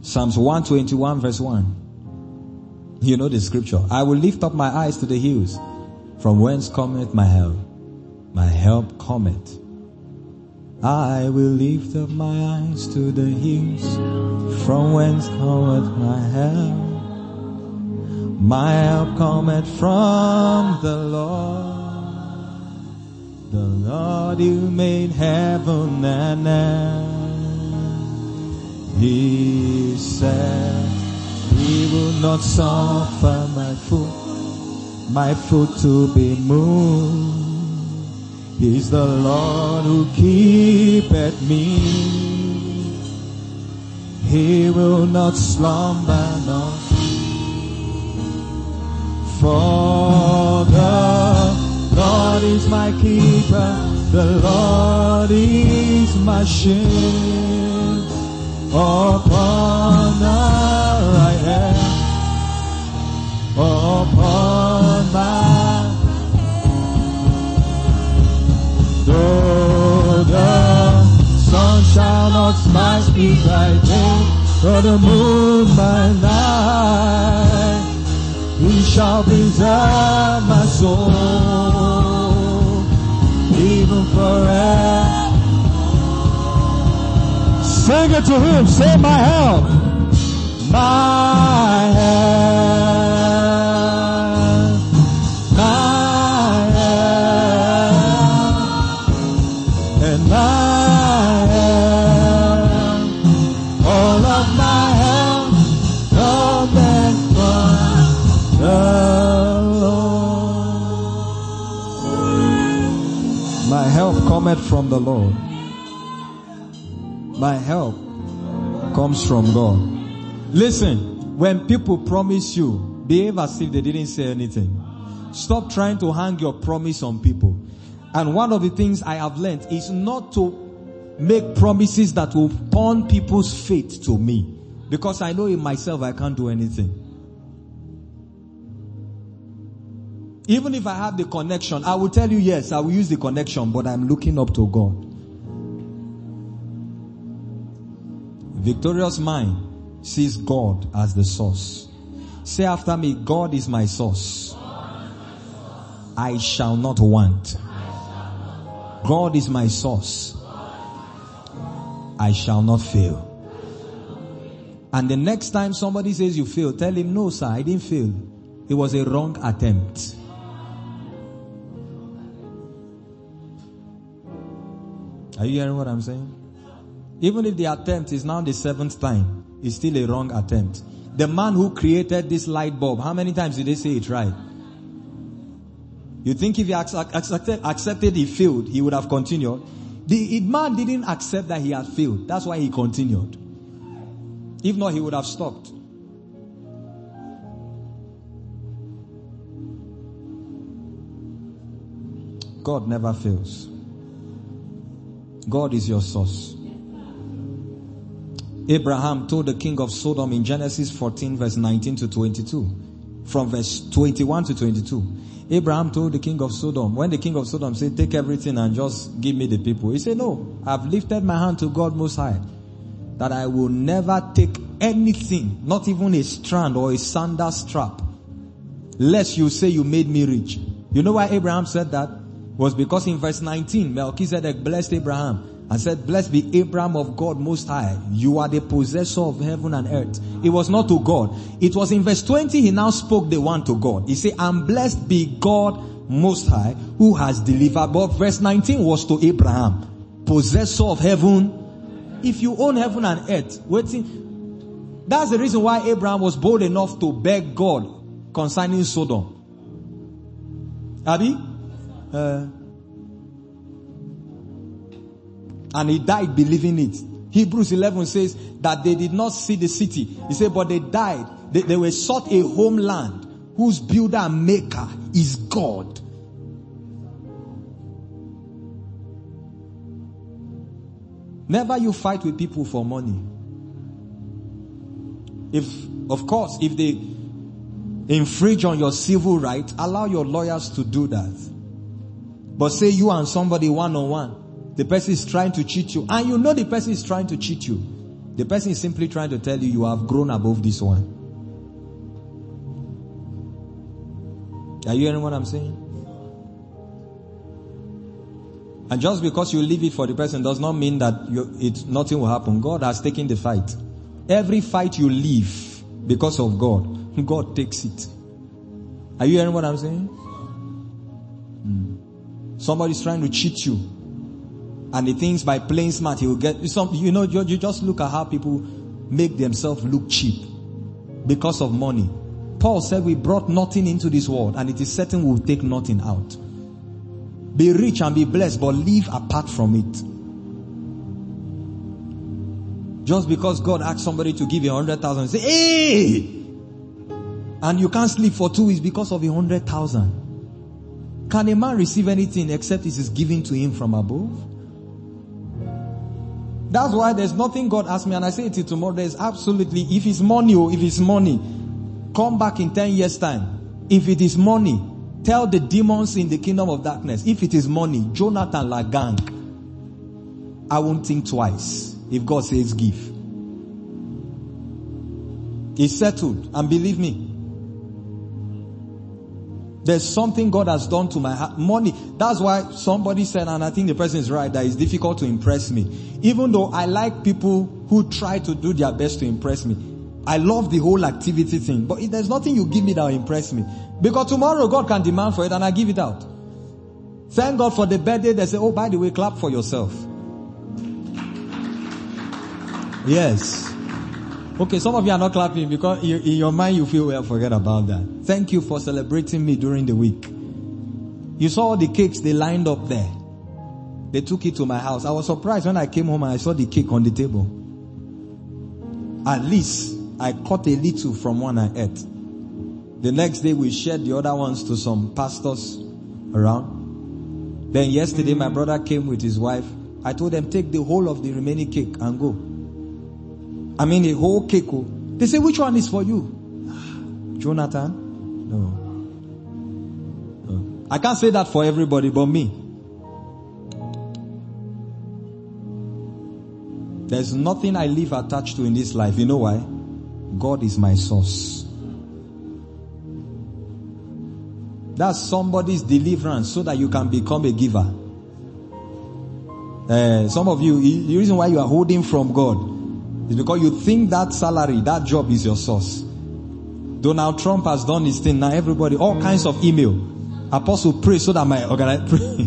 Psalms one twenty-one verse one. You know the scripture. I will lift up my eyes to the hills, from whence cometh my help. My help cometh. I will lift up my eyes to the hills, from whence cometh my help. My help cometh from the Lord, the Lord who made heaven and earth. He said, He will not suffer my foot, my foot to be moved. He's the Lord who keepeth me. He will not slumber nor for the Lord is my keeper, the Lord is my shield. Upon the right hand, upon my, though the sun shall not smite me by day, or the moon by night, He shall preserve my soul, even forever. Sing it to Him, say my help, my help, my help, and my help, all of my help, cometh from the Lord. My help cometh from the Lord. My help comes from God. Listen, when people promise you, behave as if they didn't say anything. Stop trying to hang your promise on people. And one of the things I have learned is not to make promises that will turn people's faith to me. Because I know in myself I can't do anything. Even if I have the connection, I will tell you yes, I will use the connection, but I'm looking up to God. Victorious mind sees God as the source. Say after me, God is my source. I shall not want. God is my source. I shall not fail. And the next time somebody says you failed, tell him, no sir, I didn't fail. It was a wrong attempt. Are you hearing what I'm saying? Even if the attempt is now the seventh time, it's still a wrong attempt. The man who created this light bulb, how many times did they say it right? You think if he accepted, accepted he failed, he would have continued? The man didn't accept that he had failed. That's why he continued. If not, he would have stopped. God never fails. God is your source. Abraham told the king of Sodom in Genesis fourteen verse nineteen to twenty-two. From verse twenty-one to twenty-two. Abraham told the king of Sodom, when the king of Sodom said, take everything and just give me the people. He said, no, I've lifted my hand to God Most High, that I will never take anything, not even a strand or a sandal strap, lest you say you made me rich. You know why Abraham said that? Was because in verse nineteen, Melchizedek blessed Abraham and said, blessed be Abraham of God Most High. You are the possessor of heaven and earth. It was not to God. It was in verse twenty, he now spoke the one to God. He said, and blessed be God Most High, who has delivered. But verse nineteen was to Abraham, possessor of heaven. If you own heaven and earth, waiting. That's the reason why Abraham was bold enough to beg God concerning Sodom. Abi? Uh, and he died believing it. Hebrews eleven says that they did not see the city. He said, but they died. They, they were sought a homeland whose builder and maker is God. Never you fight with people for money. If, of course, if they infringe on your civil right, allow your lawyers to do that. But say you and somebody one on one, the person is trying to cheat you, and you know the person is trying to cheat you. The person is simply trying to tell you, you have grown above this one. Are you hearing what I'm saying? And just because you leave it for the person does not mean that you, it, nothing will happen. God has taken the fight. Every fight you leave because of God, God takes it. Are you hearing what I'm saying? Hmm. Somebody's trying to cheat you, and he thinks by playing smart he will get some. You know, you, you just look at how people make themselves look cheap because of money. Paul said, "We brought nothing into this world, and it is certain we will take nothing out." Be rich and be blessed, but live apart from it. Just because God asked somebody to give you a hundred thousand, say, "Hey!" and you can't sleep for two weeks because of a hundred thousand. Can a man receive anything except it is given to him from above? That's why there's nothing God asked me, and I say it till tomorrow. There's absolutely, if it's money or if it's money, come back in ten years time. If it is money, tell the demons in the kingdom of darkness, if it is money, Jonathan Lagang, I won't think twice if God says give. It's settled, and believe me, there's something God has done to my heart. Money. That's why somebody said, and I think the person is right, that it's difficult to impress me. Even though I like people who try to do their best to impress me. I love the whole activity thing. But if there's nothing you give me that will impress me. Because tomorrow God can demand for it and I give it out. Thank God for the birthday. They say, oh, by the way, clap for yourself. Yes. Okay, some of you are not clapping because in your mind you feel, well, forget about that. Thank you for celebrating me during the week. You saw all the cakes they lined up there. They took it to my house. I was surprised when I came home and I saw the cake on the table. At least I cut a little from one I ate. The next day we shared the other ones to some pastors around. Then yesterday my brother came with his wife. I told them, take the whole of the remaining cake and go. I mean the whole cake. They say, which one is for you? Jonathan? No. no. I can't say that for everybody but me. There's nothing I live attached to in this life. You know why? God is my source. That's somebody's deliverance so that you can become a giver. Uh, some of you, the reason why you are holding from God is because you think that salary, that job is your source. Donald Trump has done his thing. Now everybody, all kinds of email. Apostle, pray so that my organize, pray.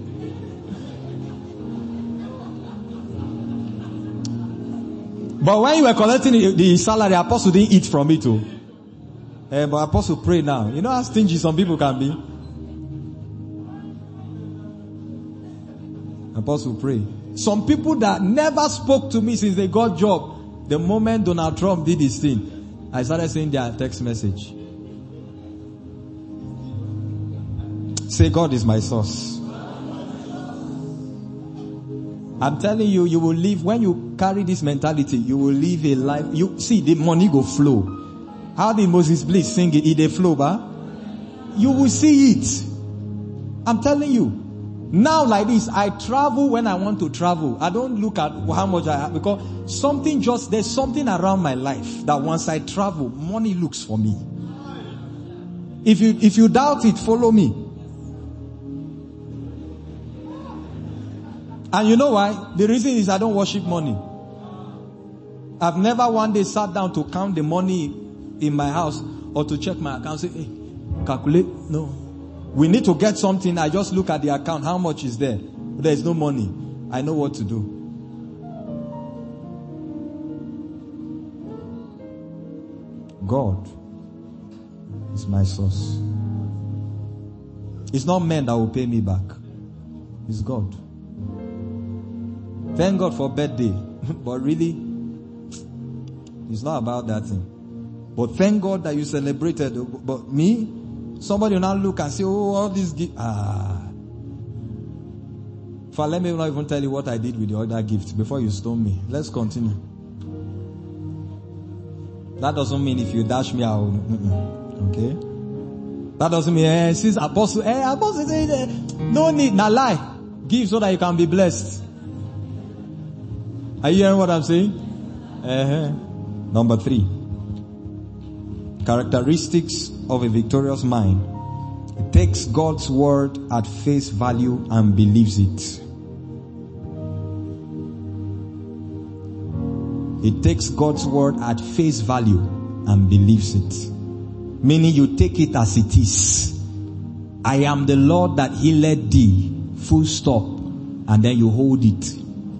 But when you were collecting the, the salary, Apostle didn't eat from it too. Uh, but Apostle, pray now. You know how stingy some people can be? Apostle, pray. Some people that never spoke to me since they got job, the moment Donald Trump did his thing, I started seeing their text message. Say, God is my source. I'm telling you, you will live, when you carry this mentality, you will live a life. You see, the money go flow. How did Moses Bliss sing it? It they flow, bah? You will see it. I'm telling you. Now like this, I travel when I want to travel. I don't look at how much I have because something just, there's something around my life that once I travel, money looks for me. If you, if you doubt it, follow me. And you know why? The reason is I don't worship money. I've never one day sat down to count the money in my house or to check my account. Say, hey, calculate. No. We need to get something. I just look at the account. How much is there? There is no money. I know what to do. God is my source. It's not men that will pay me back. It's God. Thank God for birthday. But really, it's not about that thing. But thank God that you celebrated. But me, somebody will now look and say, oh, all these gifts. Ah. For let me not even tell you what I did with the other gifts before you stone me. Let's continue. That doesn't mean if you dash me out. Mm-mm. Okay? That doesn't mean, eh, since apostle, eh, apostle, eh, no need, now lie. Give so that you can be blessed. Are you hearing what I'm saying? Uh-huh. Number three. Characteristics of a victorious mind. It takes God's word at face value and believes it. It takes God's word at face value and believes it. Meaning you take it as it is. I am the Lord that healed thee. Full stop. And then you hold it.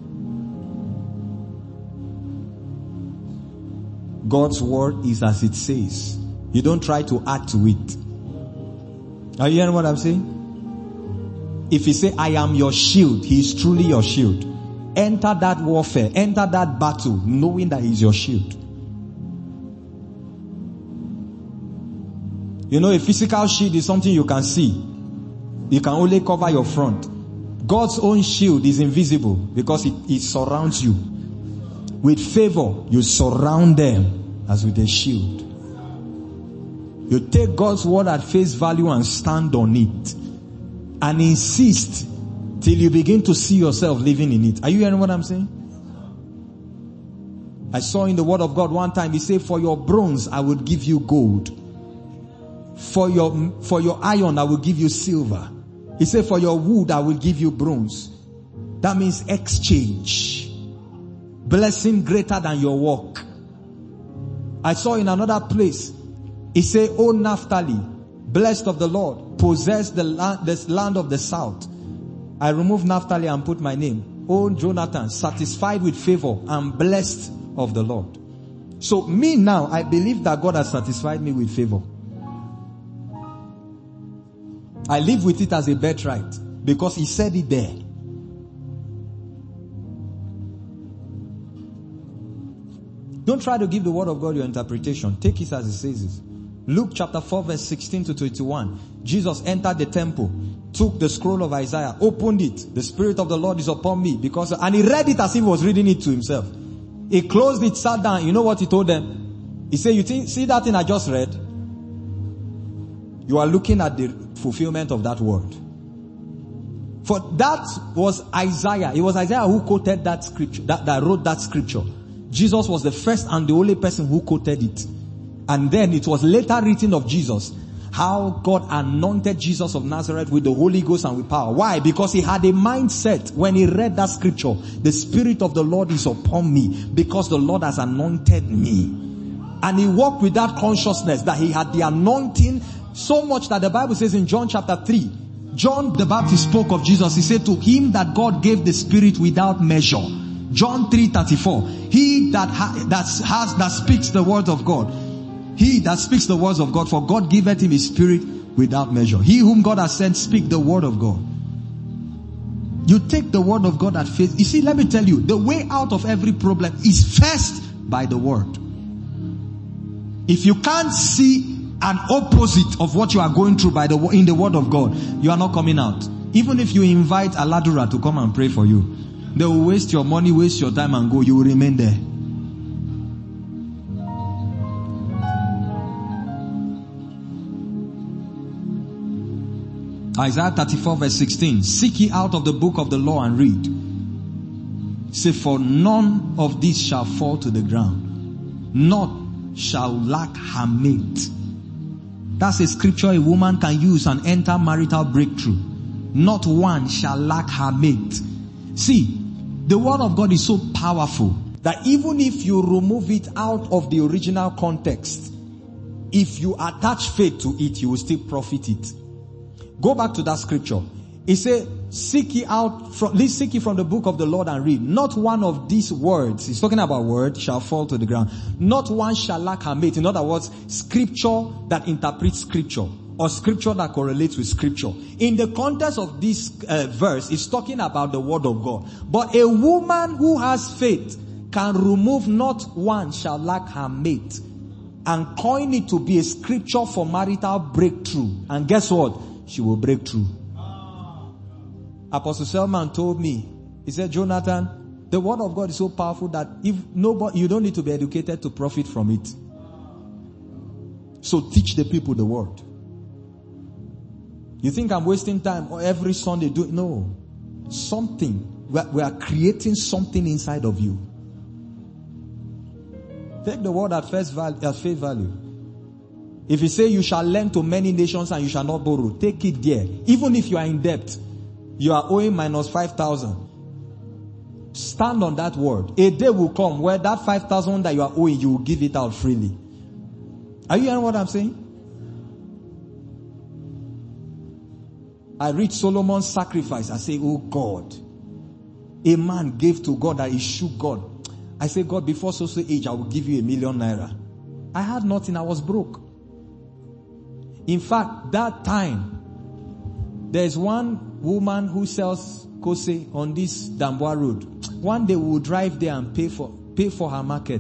God's word is as it says. You don't try to add to it. Are you hearing what I'm saying? If you say, I am your shield, he is truly your shield. Enter that warfare, enter that battle, knowing that he is your shield. You know, a physical shield is something you can see. You can only cover your front. God's own shield is invisible because it, it surrounds you. With favor, you surround them as with a shield. You take God's word at face value and stand on it. And insist till you begin to see yourself living in it. Are you hearing what I'm saying? I saw in the word of God one time, he said, for your bronze, I would give you gold. For your, for your iron, I will give you silver. He said, for your wood, I will give you bronze. That means exchange. Blessing greater than your work. I saw in another place, he said, O Naphtali, blessed of the Lord, possess the land, this land of the south. I removed Naphtali and put my name. O Jonathan, satisfied with favor and blessed of the Lord. So me now, I believe that God has satisfied me with favor. I live with it as a birthright because he said it there. Don't try to give the word of God your interpretation. Take it as it says it. Luke chapter four verse sixteen to twenty-one. Jesus entered the temple, took the scroll of Isaiah, opened it. The Spirit of the Lord is upon me because, and he read it as if he was reading it to himself. He closed it, sat down. You know what he told them? He said, you think, see that thing I just read? You are looking at the fulfillment of that word. For that was Isaiah. It was Isaiah who quoted that scripture, that, that wrote that scripture. Jesus was the first and the only person who quoted it. And then it was later written of Jesus, how God anointed Jesus of Nazareth with the Holy Ghost and with power. Why? Because he had a mindset when he read that scripture. The Spirit of the Lord is upon me because the Lord has anointed me. And he walked with that consciousness that he had the anointing so much that the Bible says in John chapter three, John the Baptist spoke of Jesus. He said, to him that God gave the Spirit without measure. John three thirty-four. He that, ha- that has, that speaks the word of God. He that speaks the words of God, for God giveth him his Spirit without measure. He whom God has sent speak the word of God. You take the word of God at faith. You see, let me tell you, the way out of every problem is first by the word. If you can't see an opposite of what you are going through by the in the word of God, you are not coming out. Even if you invite Aladura to come and pray for you, they will waste your money, waste your time and go. You will remain there. Isaiah thirty-four verse sixteen. Seek ye out of the book of the law and read. Say, for none of these shall fall to the ground. Not shall lack her mate. That's a scripture a woman can use and enter marital breakthrough. Not one shall lack her mate. See, the word of God is so powerful that even if you remove it out of the original context, if you attach faith to it, you will still profit it. Go back to that scripture. It said, seek ye out from, seek ye from the book of the Lord and read. Not one of these words, he's talking about word, shall fall to the ground. Not one shall lack her mate. In other words, scripture that interprets scripture, or scripture that correlates with scripture. In the context of this uh, verse, it's talking about the word of God. But a woman who has faith can remove not one shall lack her mate and coin it to be a scripture for marital breakthrough. And guess what? She will break through. Apostle Selman told me, he said, Jonathan, the word of God is so powerful that if nobody, you don't need to be educated to profit from it. So teach the people the word. You think I'm wasting time or every Sunday do no. Something. We are, we are creating something inside of you. Take the word at first value, at face value. If you say you shall lend to many nations and you shall not borrow, take it there. Even if you are in debt, you are owing minus five thousand. Stand on that word. A day will come where that five thousand that you are owing, you will give it out freely. Are you hearing what I'm saying? I read Solomon's sacrifice. I say, oh God, a man gave to God that he shook God. I say, God, before so so age, I will give you a million naira. I had nothing. I was broke. In fact, that time, there's one woman who sells kose on this Damboa road. One day we will drive there and pay for pay for her market.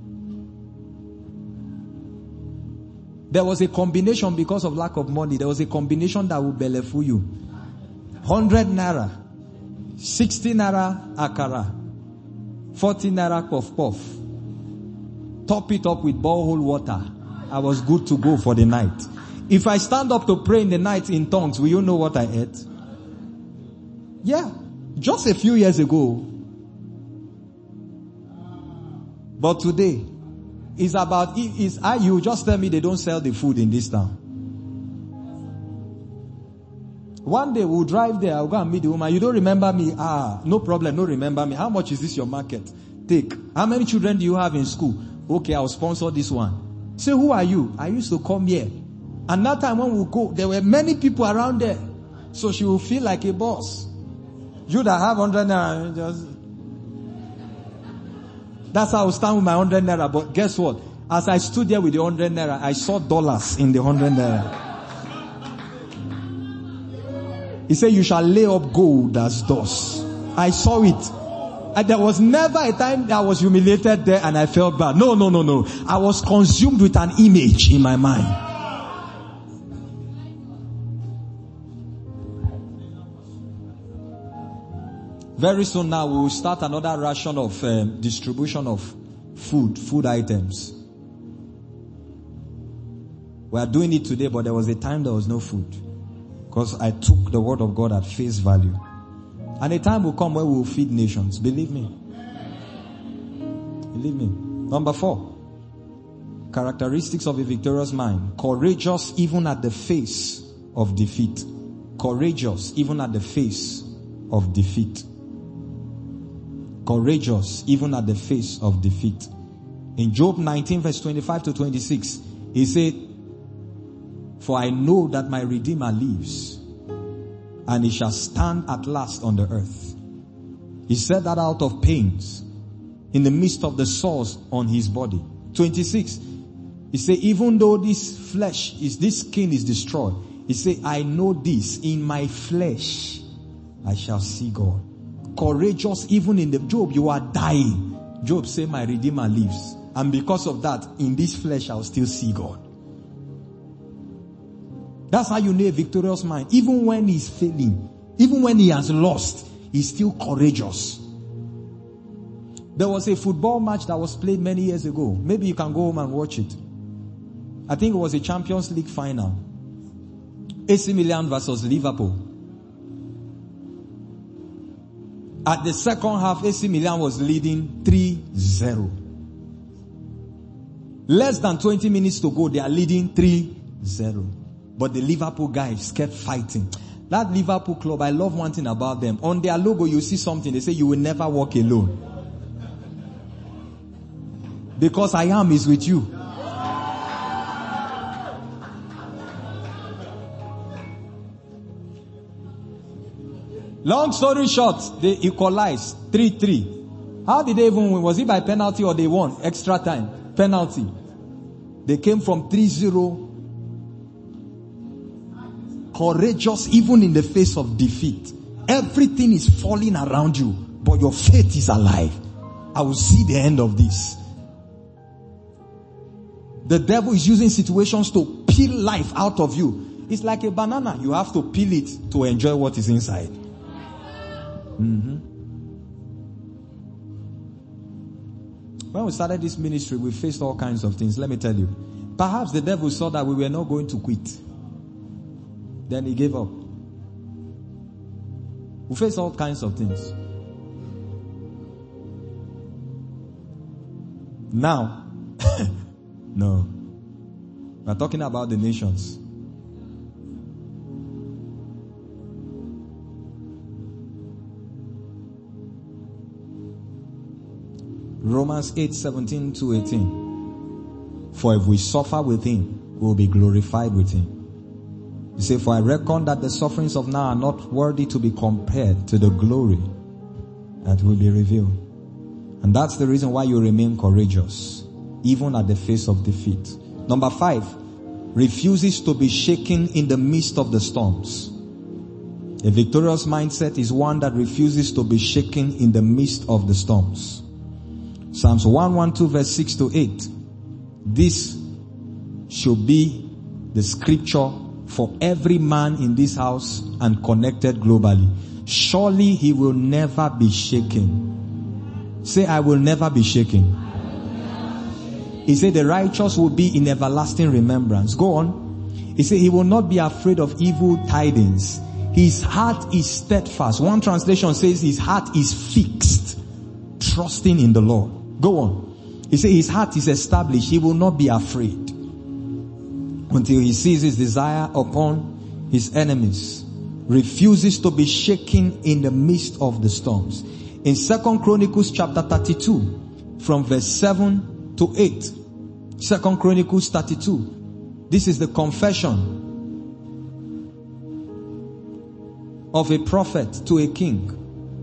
There was a combination because of lack of money. There was a combination that would belefu you. Hundred naira, sixty naira akara, forty naira puff puff. Top it up with borehole water. I was good to go for the night. If I stand up to pray in the night in tongues, will you know what I ate? Yeah, just a few years ago. But today, it's about, it's, I, you just tell me they don't sell the food in this town. One day we'll drive there, I'll go and meet the woman. You don't remember me? Ah, no problem, no remember me. How much is this your market? Take. How many children do you have in school? Okay, I'll sponsor this one. Say, who are you? I used to come here. And that time when we go, there were many people around there. So she will feel like a boss. You that have hundred naira, just... That's how I would stand with my hundred naira. But guess what? As I stood there with the hundred naira, I saw dollars in the hundred naira. He said, you shall lay up gold as dust. I saw it. And there was never a time that I was humiliated there and I felt bad. No, no, no, no. I was consumed with an image in my mind. Very soon now we will start another ration of um, distribution of food, food items. We are doing it today, but there was a time there was no food. Because I took the word of God at face value. And a time will come where we will feed nations. Believe me. Believe me. Number four. Characteristics of a victorious mind. Courageous even at the face of defeat. Courageous even at the face of defeat. Courageous even at the face of defeat. In Job nineteen verse twenty-five to twenty-six, he said, for I know that my Redeemer lives, and he shall stand at last on the earth. He said that out of pains, in the midst of the sores on his body. twenty-six, he said, even though this flesh is, this skin is destroyed, he said, I know this, in my flesh I shall see God. Courageous even in the Job, you are dying. Job said, my Redeemer lives. And because of that, in this flesh I will still see God. That's how you know a victorious mind. Even when he's failing, even when he has lost, he's still courageous. There was a football match that was played many years ago. Maybe you can go home and watch it. I think it was a Champions League final. A C Milan versus Liverpool. At the second half, A C Milan was leading three zero. Less than twenty minutes to go, they are leading three zero. But the Liverpool guys kept fighting. That Liverpool club, I love one thing about them. On their logo, you see something. They say, you will never walk alone. Because I am is with you. Long story short, they equalized three three. How did they even win? Was it by penalty or they won? Extra time. Penalty. They came from three zero. Courageous even in the face of defeat. Everything is falling around you, but your faith is alive. I will see the end of this. The devil is using situations to peel life out of you. It's like a banana. You have to peel it to enjoy what is inside. Mm-hmm. When we started this ministry, we faced all kinds of things. Let me tell you. Perhaps the devil saw that we were not going to quit. Then he gave up. We faced all kinds of things. Now, No. We're talking about the nations. Romans eight, seventeen to eighteen. For if we suffer with him, we will be glorified with him. You say, for I reckon that the sufferings of now are not worthy to be compared to the glory that will be revealed. And that's the reason why you remain courageous, even at the face of defeat. Number five, refuses to be shaken in the midst of the storms. A victorious mindset is one that refuses to be shaken in the midst of the storms. Psalms one twelve verse six to eight. This should be the scripture for every man in this house and connected globally. Surely he will never be shaken. Say, I will never be shaken. He said the righteous will be in everlasting remembrance. Go on. He said he will not be afraid of evil tidings. His heart is steadfast. One translation says his heart is fixed, trusting in the Lord. Go on. He said his heart is established. He will not be afraid until he sees his desire upon his enemies. Refuses to be shaken in the midst of the storms. In Second Chronicles chapter thirty-two, from verse seven to eight. Second Chronicles thirty-two. This is the confession of a prophet to a king.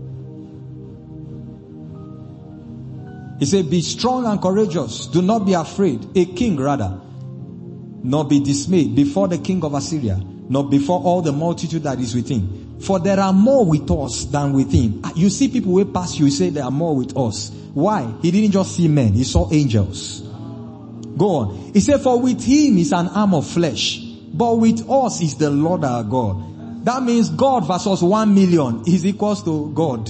He said, be strong and courageous. Do not be afraid. A king rather. Nor be dismayed before the king of Assyria, nor before all the multitude that is with him. For there are more with us than with him. You see people way past you, you say there are more with us. Why? He didn't just see men, he saw angels. Go on. He said, for with him is an arm of flesh, but with us is the Lord our God. That means God versus one million is equals to God.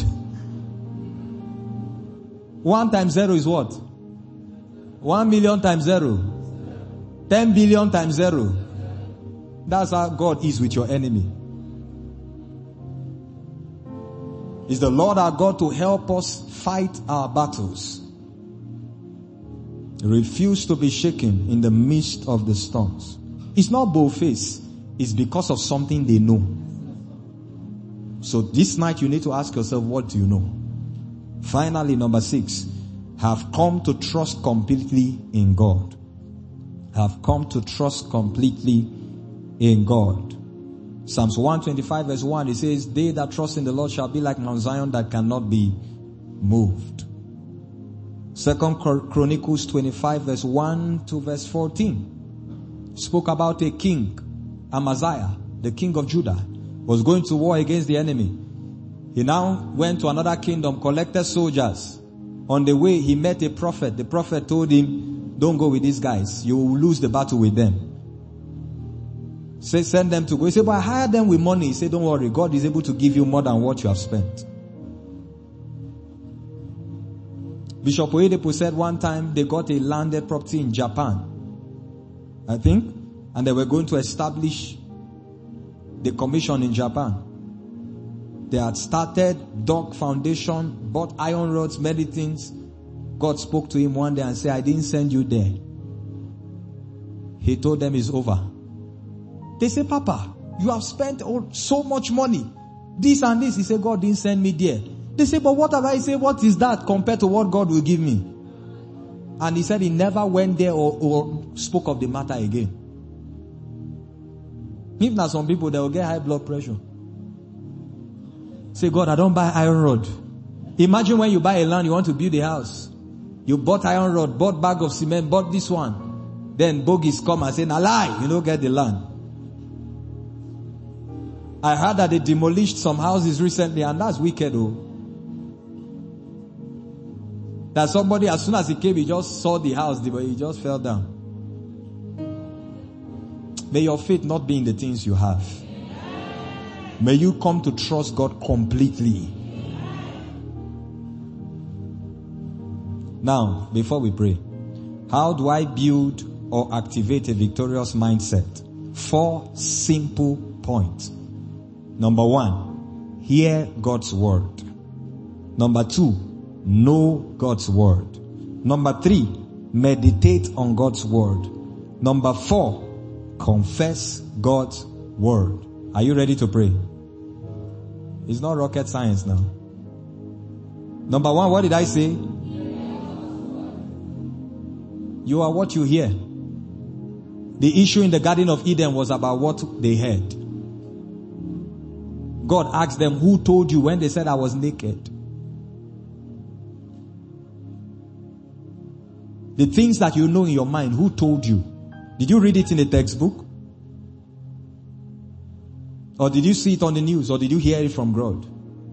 One times zero is what? One million times zero. Ten billion times zero. That's how God is with your enemy. Is the Lord our God to help us fight our battles. Refuse to be shaken in the midst of the storms. It's not boldface. It's because of something they know. So this night you need to ask yourself, what do you know? Finally, number six, have come to trust completely in God. Have come to trust completely in God. Psalms one twenty-five verse one, it says, they that trust in the Lord shall be like Mount Zion that cannot be moved. Second Chronicles twenty-five verse one to verse fourteen spoke about a king, Amaziah, the king of Judah, was going to war against the enemy. He now went to another kingdom, collected soldiers. On the way, he met a prophet. The prophet told him, don't go with these guys. You will lose the battle with them. Say, send them to go. He said, but I hired them with money. He said, don't worry. God is able to give you more than what you have spent. Bishop Oyedepo said one time they got a landed property in Japan, I think, and they were going to establish the commission in Japan. They had started, dug foundation, bought iron rods, many things. God spoke to him one day and said, I didn't send you there. He told them it's over. They said, Papa, you have spent so much money. This and this. He said, God didn't send me there. They said, but what have I said? What is that compared to what God will give me? And he said he never went there or, or spoke of the matter again. If not, some people, they will get high blood pressure. Say, God, I don't buy iron rod. Imagine when you buy a land, you want to build a house. You bought iron rod, bought bag of cement, bought this one. Then bogies come and say, nah lie, you don't get the land. I heard that they demolished some houses recently, and that's wicked, oh. That somebody, as soon as he came, he just saw the house, but he just fell down. May your faith not be in the things you have. May you come to trust God completely. Now, before we pray, how do I build or activate a victorious mindset? Four simple points. Number one, hear God's word. Number two, know God's word. Number three, meditate on God's word. Number four, confess God's word. Are you ready to pray? It's not rocket science now. Number one, what did I say? You are what you hear. The issue in the Garden of Eden was about what they heard. God asked them, who told you when they said I was naked? The things that you know in your mind, who told you? Did you read it in a textbook? Or did you see it on the news? Or did you hear it from God?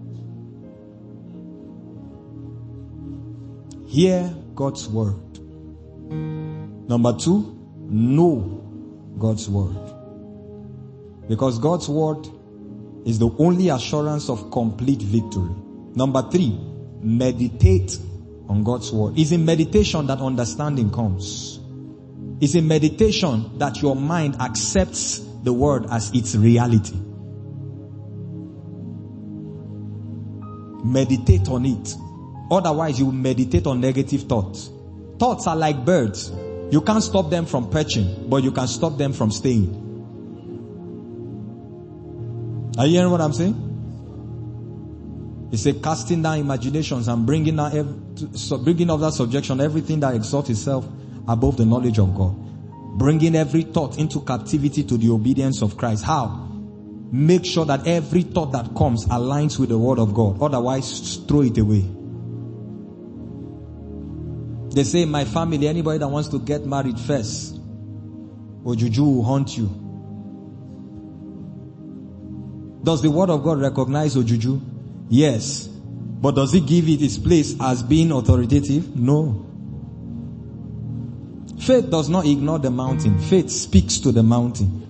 Hear God's word. Number two, know God's word. Because God's word is the only assurance of complete victory. Number three, meditate on God's word. It's in meditation that understanding comes. It's in meditation that your mind accepts the word as its reality. Meditate on it. Otherwise, you meditate on negative thoughts. Thoughts are like birds. You can't stop them from perching, but you can stop them from staying. Are you hearing what I'm saying? It's a casting down imaginations and bringing down, every, so bringing of that subjection, everything that exalts itself above the knowledge of God. Bringing every thought into captivity to the obedience of Christ. How? Make sure that every thought that comes aligns with the word of God. Otherwise, throw it away. They say in my family, anybody that wants to get married first, Ojuju will haunt you. Does the word of God recognize Ojuju? Yes. But does it give it its place as being authoritative? No. Faith does not ignore the mountain. Faith speaks to the mountain.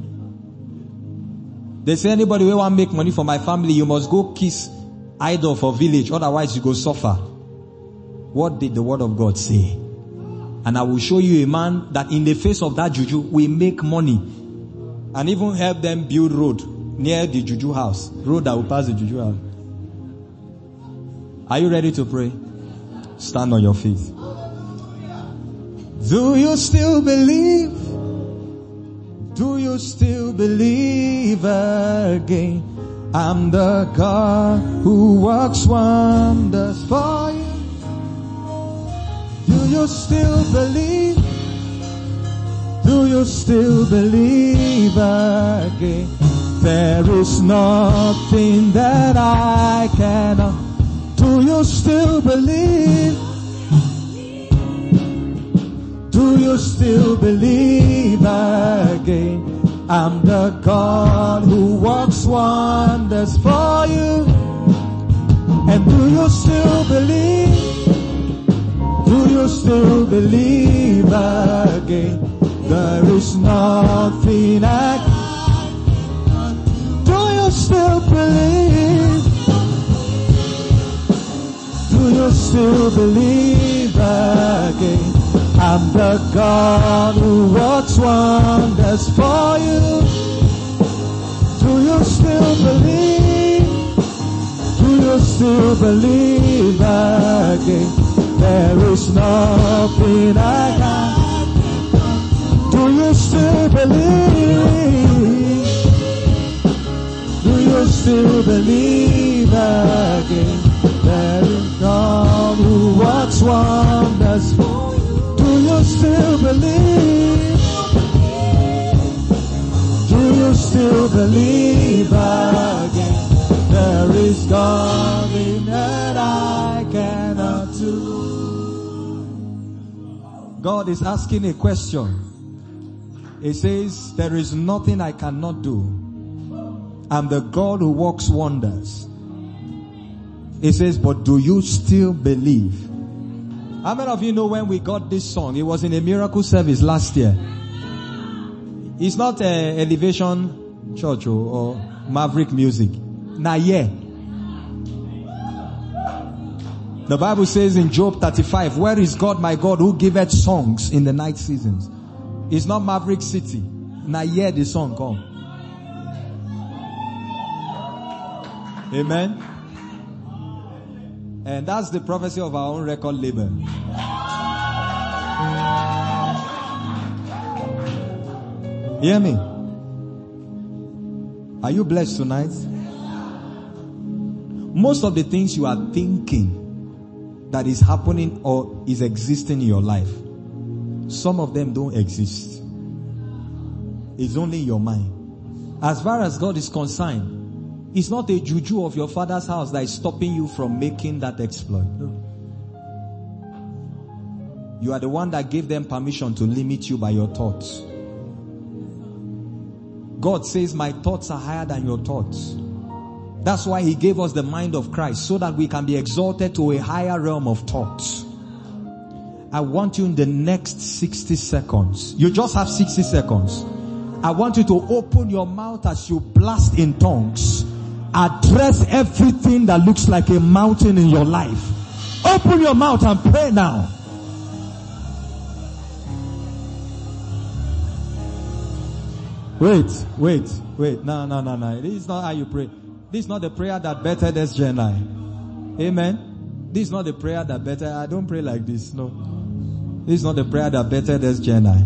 They say anybody who want to make money for my family, you must go kiss idol for village. Otherwise you go suffer. What did the word of God say? And I will show you a man that in the face of that juju will make money and even help them build road near the juju house. Road that will pass the juju house. Are you ready to pray? Stand on your feet. Do you still believe? Do you still believe again? I'm the God who works wonders for you. Do you still believe? Do you still believe again? There is nothing that I cannot. Do you still believe? Do you still believe again? I'm the God who works wonders for you. And do you still believe? Do you still believe again? There is nothing I can. Do you still believe? Do you still believe again? I'm the God who works wonders for you. Do you still believe? Do you still believe again? There is nothing I can. Do you still believe? Do you still believe again? There is God who works wonders for you. Do you still believe? Do you still believe again? There is God in that I cannot do. God is asking a question. He says, there is nothing I cannot do. I'm the God who works wonders. He says, but do you still believe? How many of you know when we got this song? It was in a miracle service last year. It's not a Elevation Church or, or Maverick Music. Nah, yeah. The Bible says in Job thirty-five, where is God, my God, who giveth songs in the night seasons? It's not Maverick City. Now hear the song come. Amen. And that's the prophecy of our own record label. Hear me? Are you blessed tonight? Most of the things you are thinking that is happening or is existing in your life, some of them don't exist. It's only in your mind. As far as God is concerned, it's not a juju of your father's house that is stopping you from making that exploit. No. You are the one that gave them permission to limit you by your thoughts. God says, my thoughts are higher than your thoughts. That's why he gave us the mind of Christ, so that we can be exalted to a higher realm of thoughts. I want you in the next sixty seconds. You just have sixty seconds. I want you to open your mouth as you blast in tongues. Address everything that looks like a mountain in your life. Open your mouth and pray now. Wait, wait, wait. No, no, no, no. This is not how you pray. This is not the prayer that bettered S G N I. Amen. This is not the prayer that bettered. I don't pray like this. No. This is not the prayer that bettered S G N I.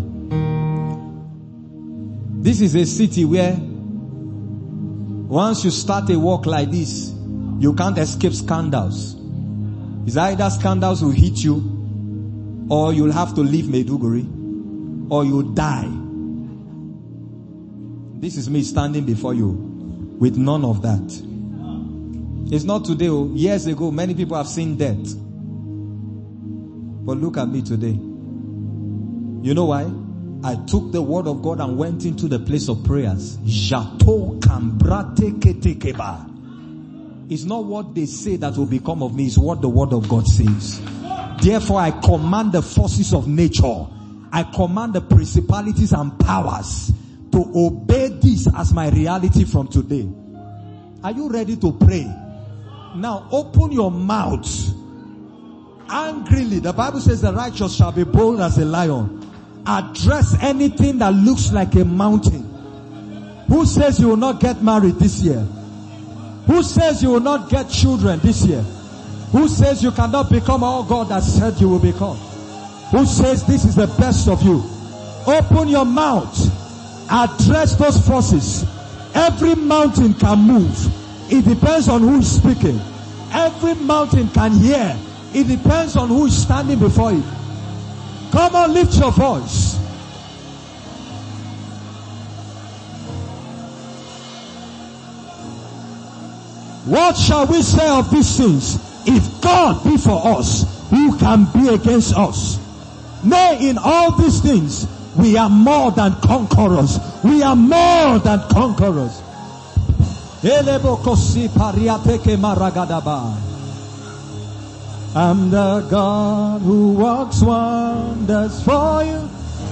This is a city where once you start a walk like this, you can't escape scandals. It's either scandals will hit you, or you'll have to leave Maiduguri, or you'll die. This is me standing before you with none of that. It's not today. Years ago, many people have seen death. But look at me today. You know why? I took the word of God and went into the place of prayers. It's not what they say that will become of me. It's what the word of God says. Therefore, I command the forces of nature. I command the principalities and powers to obey this as my reality from today. Are you ready to pray? Now open your mouth angrily. The Bible says the righteous shall be bold as a lion. Address anything that looks like a mountain. Who says you will not get married this year? Who says you will not get children this year? Who says you cannot become all God has said you will become? Who says this is the best of you? Open your mouth. Address those forces. Every mountain can move. It depends on who is speaking. Every mountain can hear. It depends on who is standing before it. Come on, lift your voice. What shall we say of these things? If God be for us, who can be against us? Nay, in all these things, we are more than conquerors. We are more than conquerors. I'm the God who works wonders for you.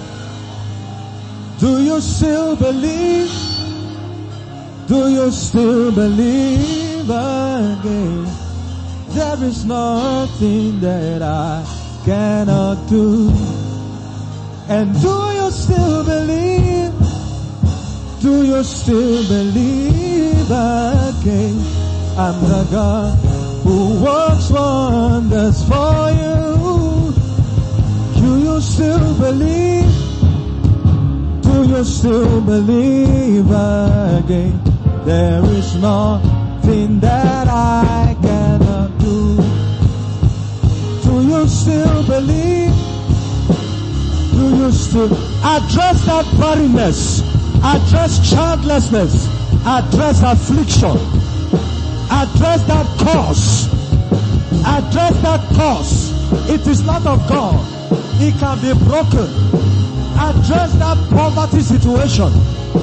Do you still believe? Do you still believe again? There is nothing that I cannot do. And do you still believe? Do you still believe again? I'm the God who works wonders for you. Do you still believe? Do you still believe again? There is nothing that I cannot do. Do you still believe? Do you still address that barrenness? Address childlessness. Address affliction. Address that cause. Address that cause. It is not of God. It can be broken. Address that poverty situation.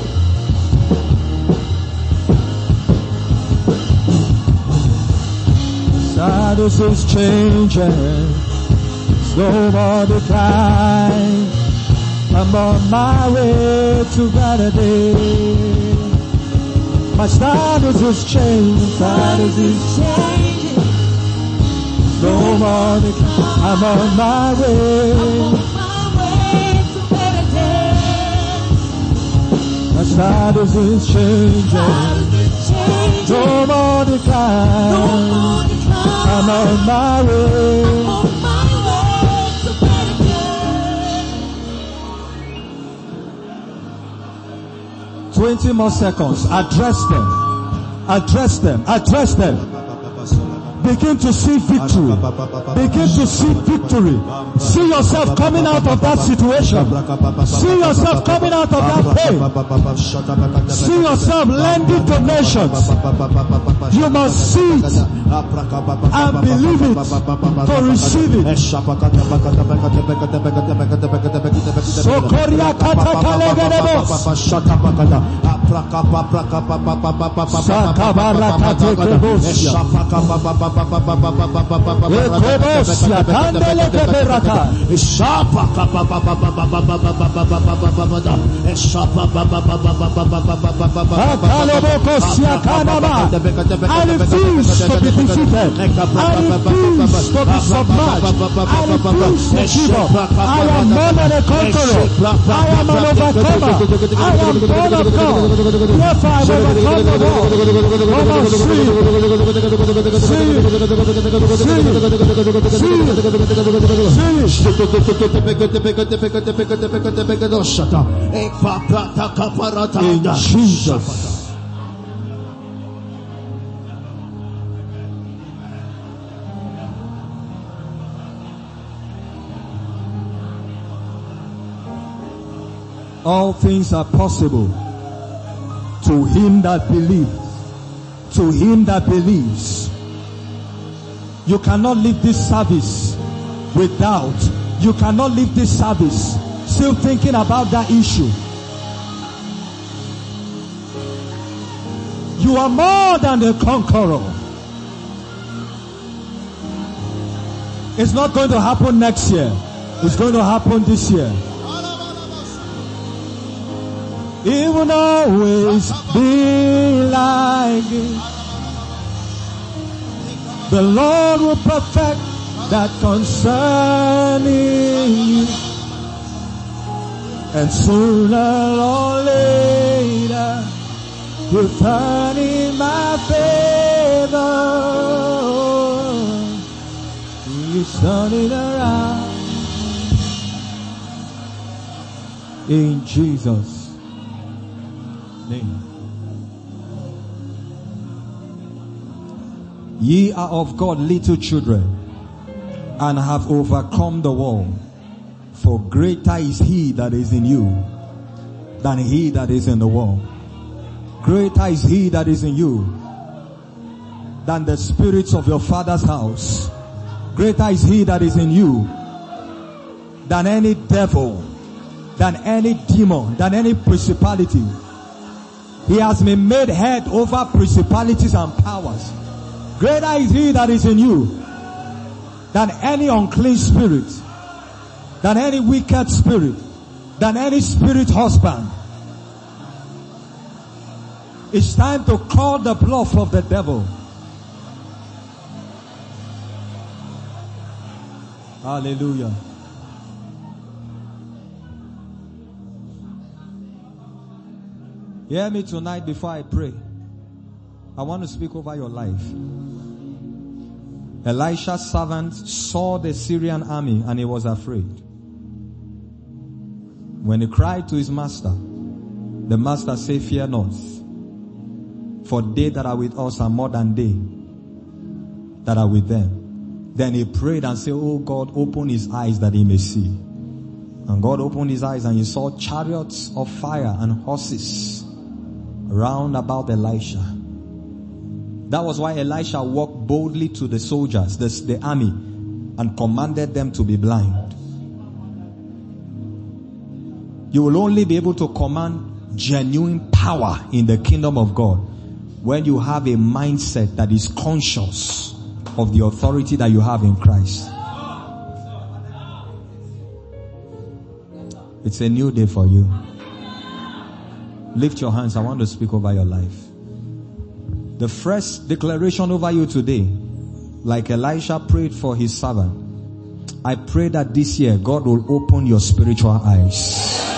Status is changing. No more decline. I'm on my way to better days. My status is changing. Status is changing. No more decline. I'm on my way. I'm on my way to better days. My status is changing. No more decline. No more decline. I'm on my way. I'm on my way to better days. twenty more seconds. Address them. Address them. Address them. Begin to see victory. Begin to see victory. See yourself coming out of that situation. See yourself coming out of that pain. See yourself lending to nations. You must see it and believe it to receive it. Sokoria katakalegedebos. Sakabarakatekebos. Ekobosia kandele keberata. Shapa kapa papa papa papa papa. Shapa papa papa papa. Akalebokosia kanaba. I refuse to be defeated. I refuse to be submerged. I refuse to give up. I am more than a conqueror. I am an overcomer. I am born of God. Therefore I will overcome the world. Come on, see. See. In Jesus. All things are possible to him that believes. To him that believes. You cannot leave this service without, you cannot leave this service still thinking about that issue. You are more than a conqueror. It's not going to happen next year. It's going to happen this year. It will always be like it. The Lord will perfect that concerning you. And sooner or later, you'll turn in my favor. He's turning around. In Jesus' name. Ye are of God little children, and have overcome the world. For greater is he that is in you than he that is in the world. Greater is he that is in you than the spirits of your father's house. Greater is he that is in you than any devil, than any demon, than any principality. He has been made head over principalities and powers. Greater is he that is in you than any unclean spirit, than any wicked spirit, than any spirit husband. It's time to call the bluff of the devil. Hallelujah. Hear me tonight before I pray. I want to speak over your life. Elisha's servant saw the Syrian army and he was afraid. When he cried to his master, the master said, fear not, for they that are with us are more than they that are with them. Then he prayed and said, oh God, open his eyes that he may see. And God opened his eyes and he saw chariots of fire and horses round about Elisha. That was why Elisha walked boldly to the soldiers, the, the army, and commanded them to be blind. You will only be able to command genuine power in the kingdom of God when you have a mindset that is conscious of the authority that you have in Christ. It's a new day for you. Lift your hands. I want to speak over your life. The first declaration over you today, like Elisha prayed for his servant, I pray that this year God will open your spiritual eyes.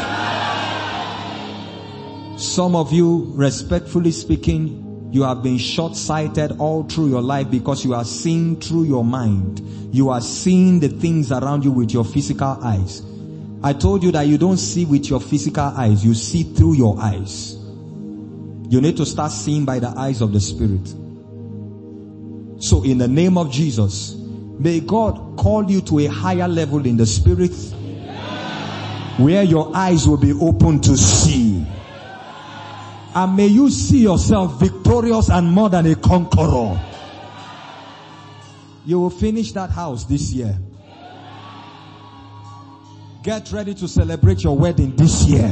Some of you, respectfully speaking, you have been short-sighted all through your life because you are seeing through your mind. You are seeing the things around you with your physical eyes. I told you that you don't see with your physical eyes, you see through your eyes. You need to start seeing by the eyes of the Spirit. So in the name of Jesus, may God call you to a higher level in the Spirit, where your eyes will be open to see. And may you see yourself victorious and more than a conqueror. You will finish that house this year. Get ready to celebrate your wedding this year.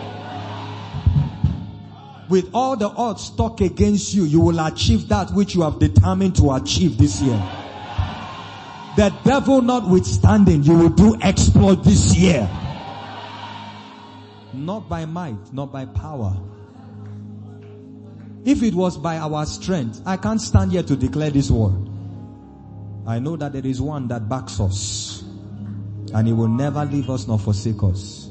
With all the odds stuck against you, you will achieve that which you have determined to achieve this year. The devil notwithstanding, you will do exploit this year. Not by might, not by power. If it was by our strength, I can't stand here to declare this word. I know that there is one that backs us, and he will never leave us nor forsake us.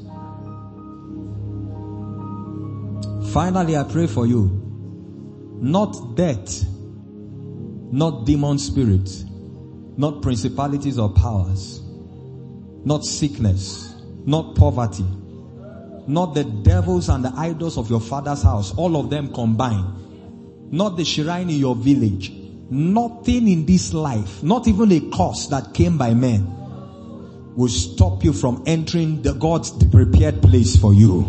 Finally, I pray for you. Not death, not demon spirits, not principalities or powers, not sickness, not poverty, not the devils and the idols of your father's house, all of them combined. Not the shrine in your village. Nothing in this life, not even a curse that came by men, will stop you from entering the God's prepared place for you.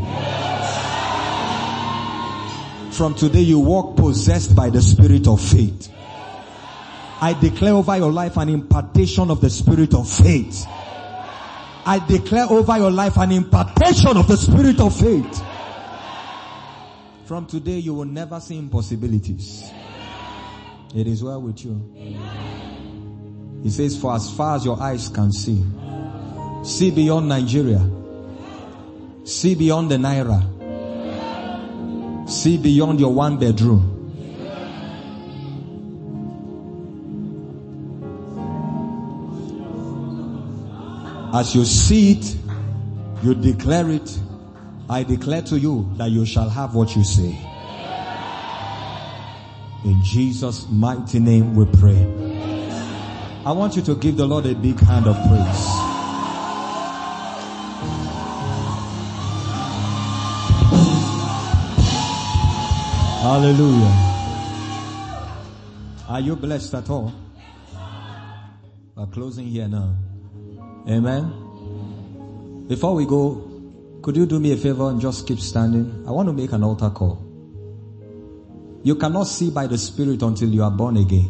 From today you walk possessed by the spirit of faith. I declare over your life an impartation of the spirit of faith. I declare over your life an impartation of the spirit of faith. From today you will never see impossibilities. It is well with you. He says, for as far as your eyes can see, see beyond Nigeria, see beyond the Naira, see beyond your one bedroom. As you see it, you declare it. I declare to you that you shall have what you say. In Jesus' mighty name we pray. I want you to give the Lord a big hand of praise. Hallelujah. Are you blessed at all? We're closing here now. Amen. Before we go, could you do me a favor and just keep standing? I want to make an altar call. You cannot see by the Spirit until you are born again.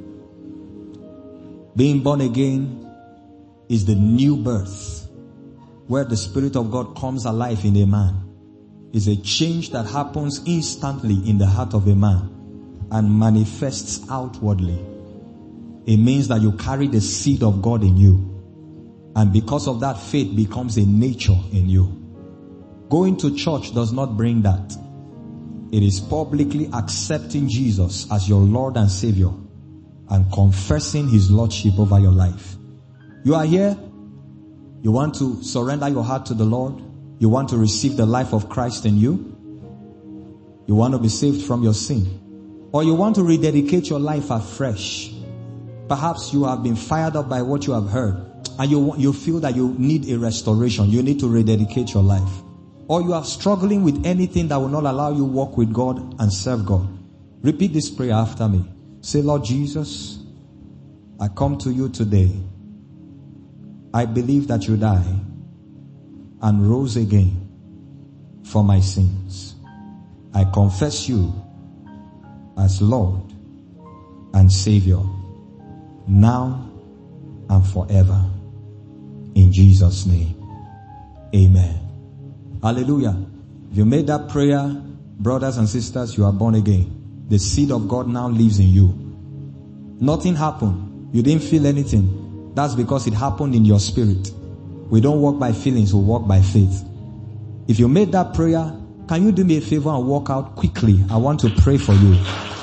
Being born again is the new birth, where the Spirit of God comes alive in a man. It's a change that happens instantly in the heart of a man and manifests outwardly. It means that you carry the seed of God in you. And because of that, faith becomes a nature in you. Going to church does not bring that. It is publicly accepting Jesus as your Lord and Savior and confessing His Lordship over your life. You are here. You want to surrender your heart to the Lord. You want to receive the life of Christ in you. You want to be saved from your sin. Or you want to rededicate your life afresh. Perhaps you have been fired up by what you have heard and you, you feel that you need a restoration. You need to rededicate your life. Or you are struggling with anything that will not allow you to walk with God and serve God. Repeat this prayer after me. Say, Lord Jesus, I come to you today. I believe that you died and rose again for my sins. I confess you as Lord and Savior now and forever. In Jesus' name. Amen. Hallelujah. If you made that prayer, brothers and sisters, you are born again. The seed of God now lives in you. Nothing happened. You didn't feel anything. That's because it happened in your spirit. We don't walk by feelings, we walk by faith. If you made that prayer, can you do me a favor and walk out quickly? I want to pray for you.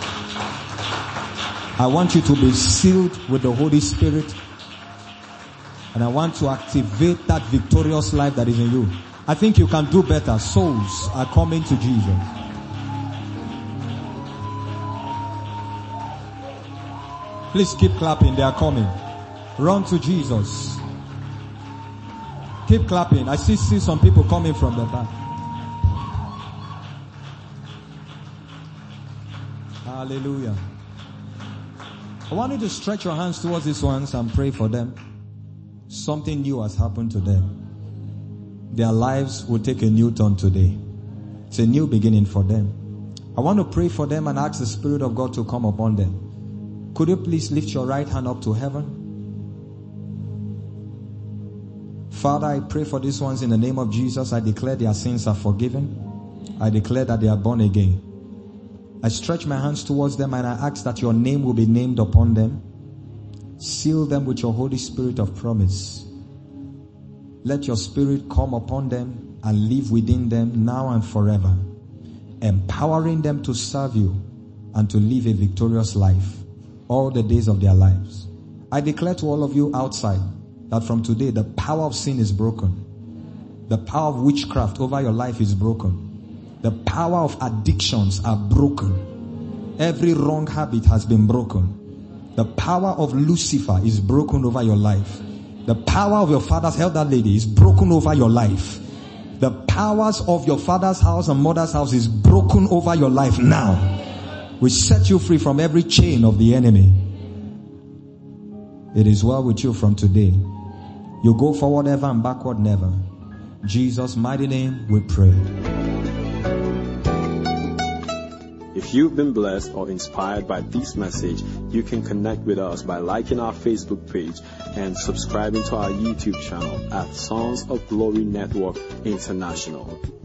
I want you to be sealed with the Holy Spirit. And I want to activate that victorious life that is in you. I think you can do better. Souls are coming to Jesus. Please keep clapping. They are coming. Run to Jesus. Keep clapping. I see, see some people coming from the back. Hallelujah. I want you to stretch your hands towards these ones and pray for them. Something new has happened to them. Their lives will take a new turn today. It's a new beginning for them. I want to pray for them and ask the Spirit of God to come upon them. Could you please lift your right hand up to heaven? Father, I pray for these ones in the name of Jesus. I declare their sins are forgiven. I declare that they are born again. I stretch my hands towards them and I ask that your name will be named upon them. Seal them with your Holy Spirit of promise. Let your Spirit come upon them and live within them now and forever, empowering them to serve you and to live a victorious life all the days of their lives. I declare to all of you outside that from today the power of sin is broken. The power of witchcraft over your life is broken. The power of addictions are broken. Every wrong habit has been broken. The power of Lucifer is broken over your life. The power of your father's elder lady is broken over your life. The powers of your father's house and mother's house is broken over your life now. We set you free from every chain of the enemy. It is well with you from today. You go forward ever and backward never. In Jesus' mighty name we pray. If you've been blessed or inspired by this message, you can connect with us by liking our Facebook page and subscribing to our YouTube channel at Sons of Glory Network International.